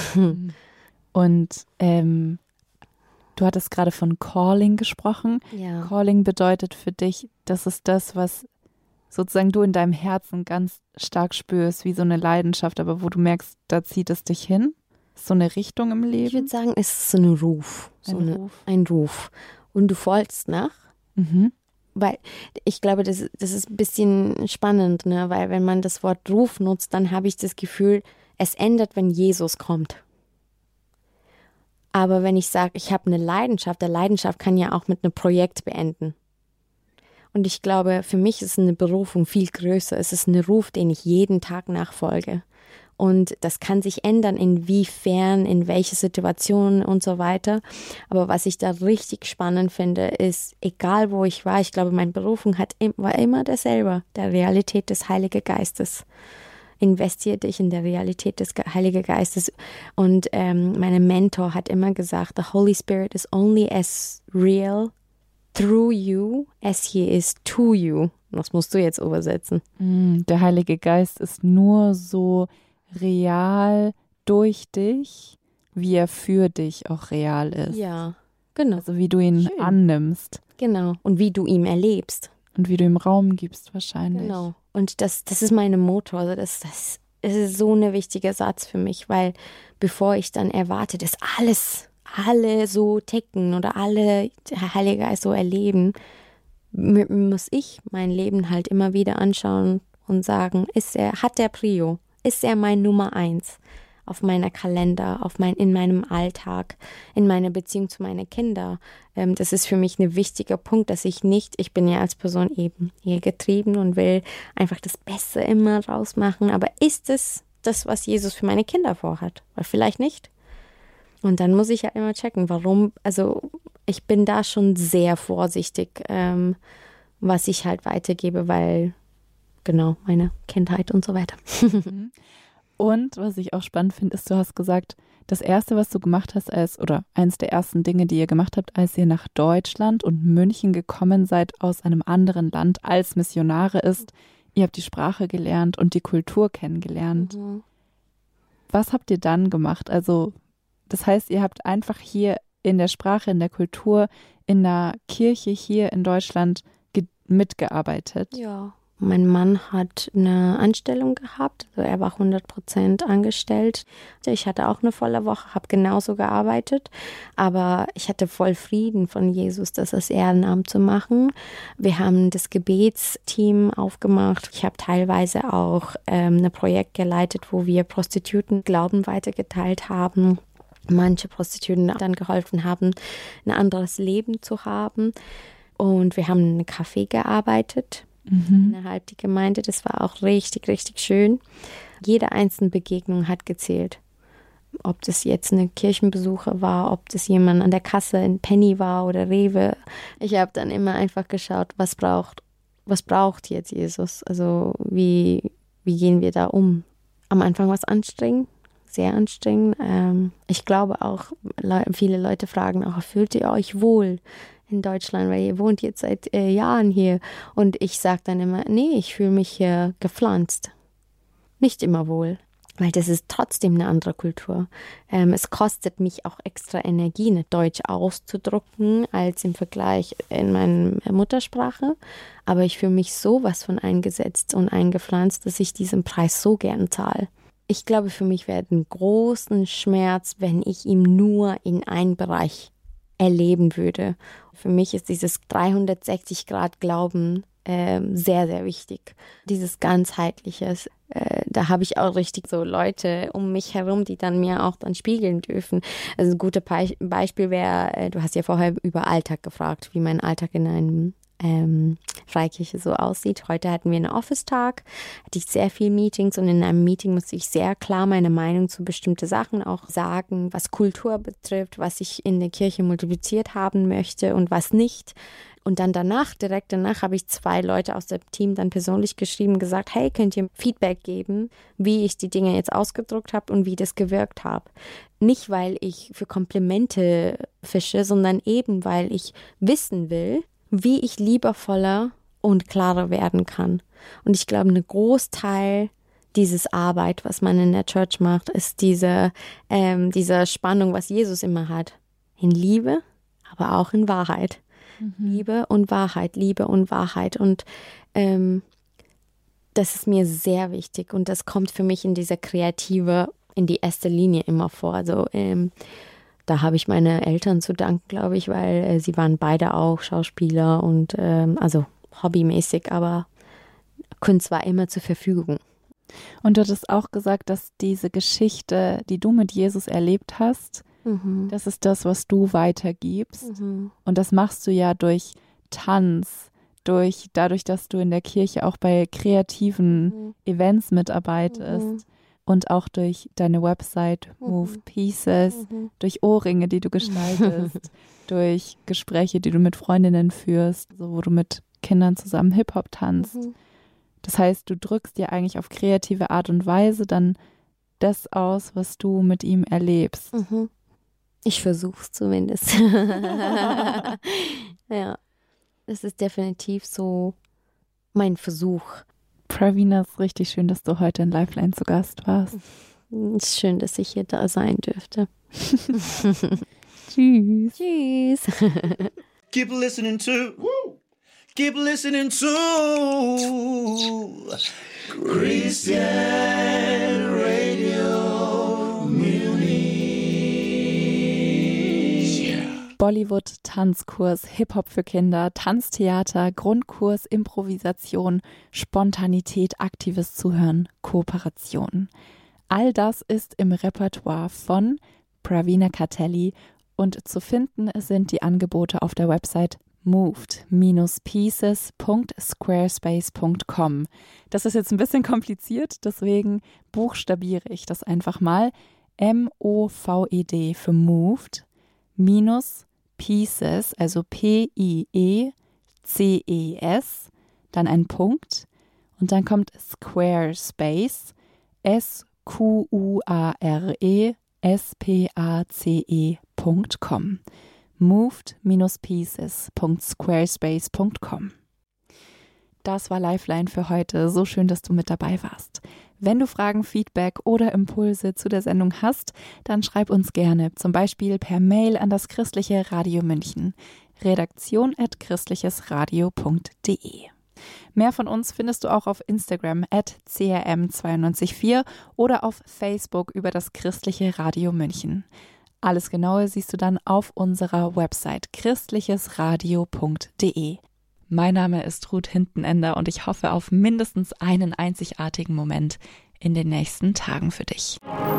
Und ähm, du hattest gerade von Calling gesprochen. Ja. Calling bedeutet für dich, das ist das, was sozusagen du in deinem Herzen ganz stark spürst, wie so eine Leidenschaft, aber wo du merkst, da zieht es dich hin. So eine Richtung im Leben. Ich würde sagen, es ist so ein Ruf. So ein, eine, Ruf. ein Ruf. Und du folgst nach. Mhm. Weil ich glaube, das, das ist ein bisschen spannend, ne? Weil wenn man das Wort Ruf nutzt, dann habe ich das Gefühl, es ändert, wenn Jesus kommt. Aber wenn ich sage, ich habe eine Leidenschaft, der Leidenschaft kann ja auch mit einem Projekt beenden. Und ich glaube, für mich ist eine Berufung viel größer. Es ist ein Ruf, den ich jeden Tag nachfolge. Und das kann sich ändern, inwiefern, in welche Situationen und so weiter. Aber was ich da richtig spannend finde, ist, egal wo ich war, ich glaube, meine Berufung hat, war immer derselbe, der Realität des Heiligen Geistes. Investiere dich in der Realität des Heiligen Geistes. Und ähm, mein Mentor hat immer gesagt, the Holy Spirit is only as real through you as he is to you. Das musst du jetzt übersetzen. Der Heilige Geist ist nur so real durch dich, wie er für dich auch real ist. Ja, genau. Also wie du ihn Schön. annimmst. Genau. Und wie du ihm erlebst. Und wie du ihm Raum gibst wahrscheinlich. Genau. Und das, das ist meine Motor. Also das, das, das ist so ein wichtiger Satz für mich, weil bevor ich dann erwarte, dass alles, alle so ticken oder alle der Heilige Geist so erleben, muss ich mein Leben halt immer wieder anschauen und sagen, ist er, hat der Prio? Ist er mein Nummer eins auf meiner Kalender, auf mein, in meinem Alltag, in meiner Beziehung zu meinen Kindern? Ähm, das ist für mich ein wichtiger Punkt, dass ich nicht, ich bin ja als Person eben hier getrieben und will einfach das Beste immer rausmachen, aber ist es das, was Jesus für meine Kinder vorhat? Weil vielleicht nicht. Und dann muss ich ja immer checken, warum, also ich bin da schon sehr vorsichtig, ähm, was ich halt weitergebe, weil genau, meine Kindheit und so weiter. Und was ich auch spannend finde, ist, du hast gesagt, das Erste, was du gemacht hast, als oder eins der ersten Dinge, die ihr gemacht habt, als ihr nach Deutschland und München gekommen seid, aus einem anderen Land als Missionare ist, ihr habt die Sprache gelernt und die Kultur kennengelernt. Mhm. Was habt ihr dann gemacht? Also, das heißt, ihr habt einfach hier in der Sprache, in der Kultur, in der Kirche hier in Deutschland ge- mitgearbeitet. Ja. Mein Mann hat eine Anstellung gehabt, also er war hundert Prozent angestellt. Ich hatte auch eine volle Woche, habe genauso gearbeitet, aber ich hatte voll Frieden von Jesus, das als Ehrenamt zu machen. Wir haben das Gebetsteam aufgemacht. Ich habe teilweise auch ähm, ein Projekt geleitet, wo wir Prostituten Glauben weitergeteilt haben. Manche Prostituten dann geholfen haben, ein anderes Leben zu haben. Und wir haben in einem Café gearbeitet. Mhm. Innerhalb der Gemeinde. Das war auch richtig, richtig schön. Jede einzelne Begegnung hat gezählt. Ob das jetzt eine Kirchenbesucher war, ob das jemand an der Kasse in Penny war oder Rewe. Ich habe dann immer einfach geschaut, was braucht, was braucht jetzt Jesus? Also wie, wie gehen wir da um? Am Anfang war es anstrengend, sehr anstrengend. Ähm, ich glaube auch, le- viele Leute fragen auch, fühlt ihr euch wohl in Deutschland, weil ihr wohnt jetzt seit äh, Jahren hier. Und ich sage dann immer, nee, ich fühle mich hier gepflanzt. nicht immer wohl. Weil das ist trotzdem eine andere Kultur. Ähm, es kostet mich auch extra Energie, eine Deutsch auszudrucken, als im Vergleich in meiner Muttersprache. Aber ich fühle mich sowas von eingesetzt und eingepflanzt, dass ich diesen Preis so gern zahle. Ich glaube, für mich wäre es ein großen Schmerz, wenn ich ihn nur in einen Bereich erleben würde. Für mich ist dieses dreihundertsechzig Grad Glauben ähm, sehr, sehr wichtig. Dieses ganzheitliche. Äh, da habe ich auch richtig so Leute um mich herum, die dann mir auch dann spiegeln dürfen. Also ein gutes Be- Beispiel wäre, äh, du hast ja vorher über Alltag gefragt, wie mein Alltag in einem ähm, Freikirche so aussieht. Heute hatten wir einen Office-Tag, hatte ich sehr viele Meetings und in einem Meeting musste ich sehr klar meine Meinung zu bestimmten Sachen auch sagen, was Kultur betrifft, was ich in der Kirche multipliziert haben möchte und was nicht. Und dann danach, direkt danach, habe ich zwei Leute aus dem Team dann persönlich geschrieben, gesagt, hey, könnt ihr Feedback geben, wie ich die Dinge jetzt ausgedruckt habe und wie das gewirkt habe. Nicht, weil ich für Komplimente fische, sondern eben, weil ich wissen will, wie ich liebevoller und klarer werden kann. Und ich glaube, ein Großteil dieses Arbeit, was man in der Church macht, ist diese, ähm, diese Spannung, was Jesus immer hat. In Liebe, aber auch in Wahrheit. Mhm. Liebe und Wahrheit, Liebe und Wahrheit. Und ähm, das ist mir sehr wichtig. Und das kommt für mich in dieser Kreative, in die erste Linie immer vor. Also ähm, da habe ich meine Eltern zu danken, glaube ich, weil äh, sie waren beide auch Schauspieler und ähm, also hobbymäßig, aber Kunst war immer zur Verfügung. Und du hattest auch gesagt, dass diese Geschichte, die du mit Jesus erlebt hast, mhm. das ist das, was du weitergibst. Mhm. Und das machst du ja durch Tanz, durch dadurch, dass du in der Kirche auch bei kreativen mhm. Events mitarbeitest. Mhm. Und auch durch deine Website Moved Pieces, mhm. durch Ohrringe, die du gestaltest, durch Gespräche, die du mit Freundinnen führst, so, wo du mit Kindern zusammen Hip-Hop tanzt. Mhm. Das heißt, du drückst dir eigentlich auf kreative Art und Weise dann das aus, was du mit ihm erlebst. Mhm. Ich versuch's zumindest. Ja, das ist definitiv so mein Versuch. Pravina, es ist richtig schön, dass du heute in Lifeline zu Gast warst. Es ist schön, dass ich hier da sein dürfte. Tschüss. Tschüss. Keep listening to, woo, keep listening to Christian Radio Munich. Bollywood, Tanzkurs, Hip-Hop für Kinder, Tanztheater, Grundkurs, Improvisation, Spontanität, aktives Zuhören, Kooperation. All das ist im Repertoire von Pravina Kateli und zu finden sind die Angebote auf der Website moved pieces punkt squarespace punkt com. Das ist jetzt ein bisschen kompliziert, deswegen buchstabiere ich das einfach mal. M O V E D für Moved minus Pieces, also P I E C E S, dann ein Punkt und dann kommt Squarespace, S Q U A R E S P A C E punkt com. moved pieces punkt squarespace punkt com. Das war Lifeline für heute. So schön, dass du mit dabei warst. Wenn du Fragen, Feedback oder Impulse zu der Sendung hast, dann schreib uns gerne, zum Beispiel per Mail an das Christliche Radio München, redaktion at christlichesradio punkt de. Mehr von uns findest du auch auf Instagram at C R M zwei neun vier oder auf Facebook über das Christliche Radio München. Alles Genaue siehst du dann auf unserer Website christlichesradio punkt de. Mein Name ist Ruth Hintenender und ich hoffe auf mindestens einen einzigartigen Moment in den nächsten Tagen für dich.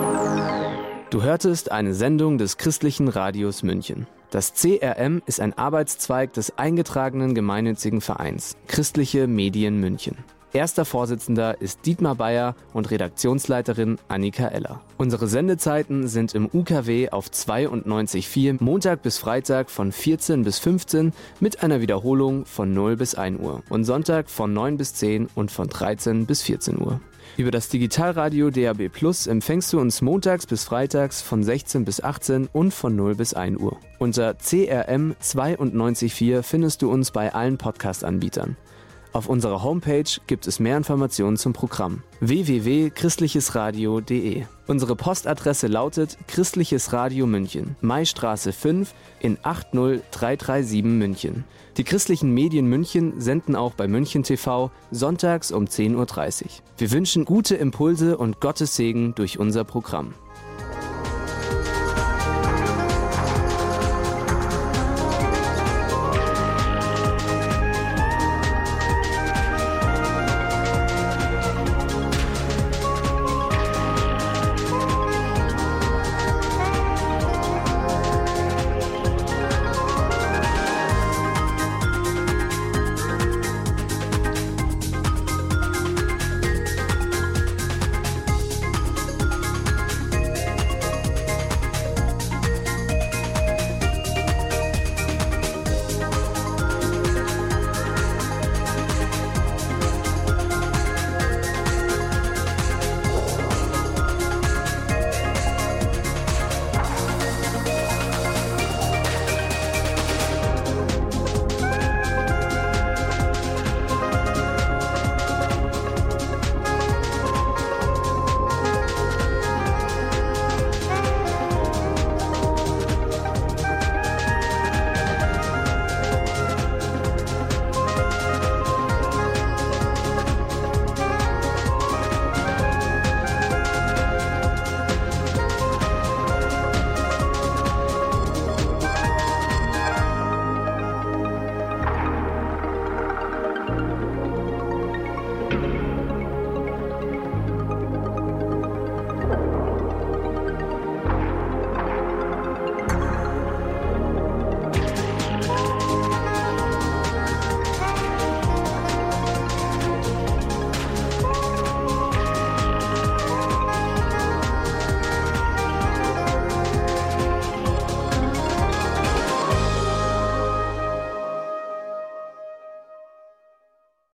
Du hörtest eine Sendung des Christlichen Radios München. Das C R M ist ein Arbeitszweig des eingetragenen gemeinnützigen Vereins Christliche Medien München. Erster Vorsitzender ist Dietmar Bayer und Redaktionsleiterin Annika Eller. Unsere Sendezeiten sind im U K W auf zweiundneunzig Komma vier Montag bis Freitag von vierzehn bis fünfzehn mit einer Wiederholung von null bis ein Uhr und Sonntag von neun bis zehn und von dreizehn bis vierzehn Uhr. Über das Digitalradio D A B Plus empfängst du uns montags bis freitags von sechzehn bis achtzehn und von null bis ein Uhr. Unter C R M zweiundneunzig Komma vier findest du uns bei allen Podcast-Anbietern. Auf unserer Homepage gibt es mehr Informationen zum Programm w w w punkt christliches radio punkt de. Unsere Postadresse lautet Christliches Radio München, Maistraße fünf in acht null drei drei sieben München. Die christlichen Medien München senden auch bei München T V sonntags um zehn Uhr dreißig. Wir wünschen gute Impulse und Gottes Segen durch unser Programm.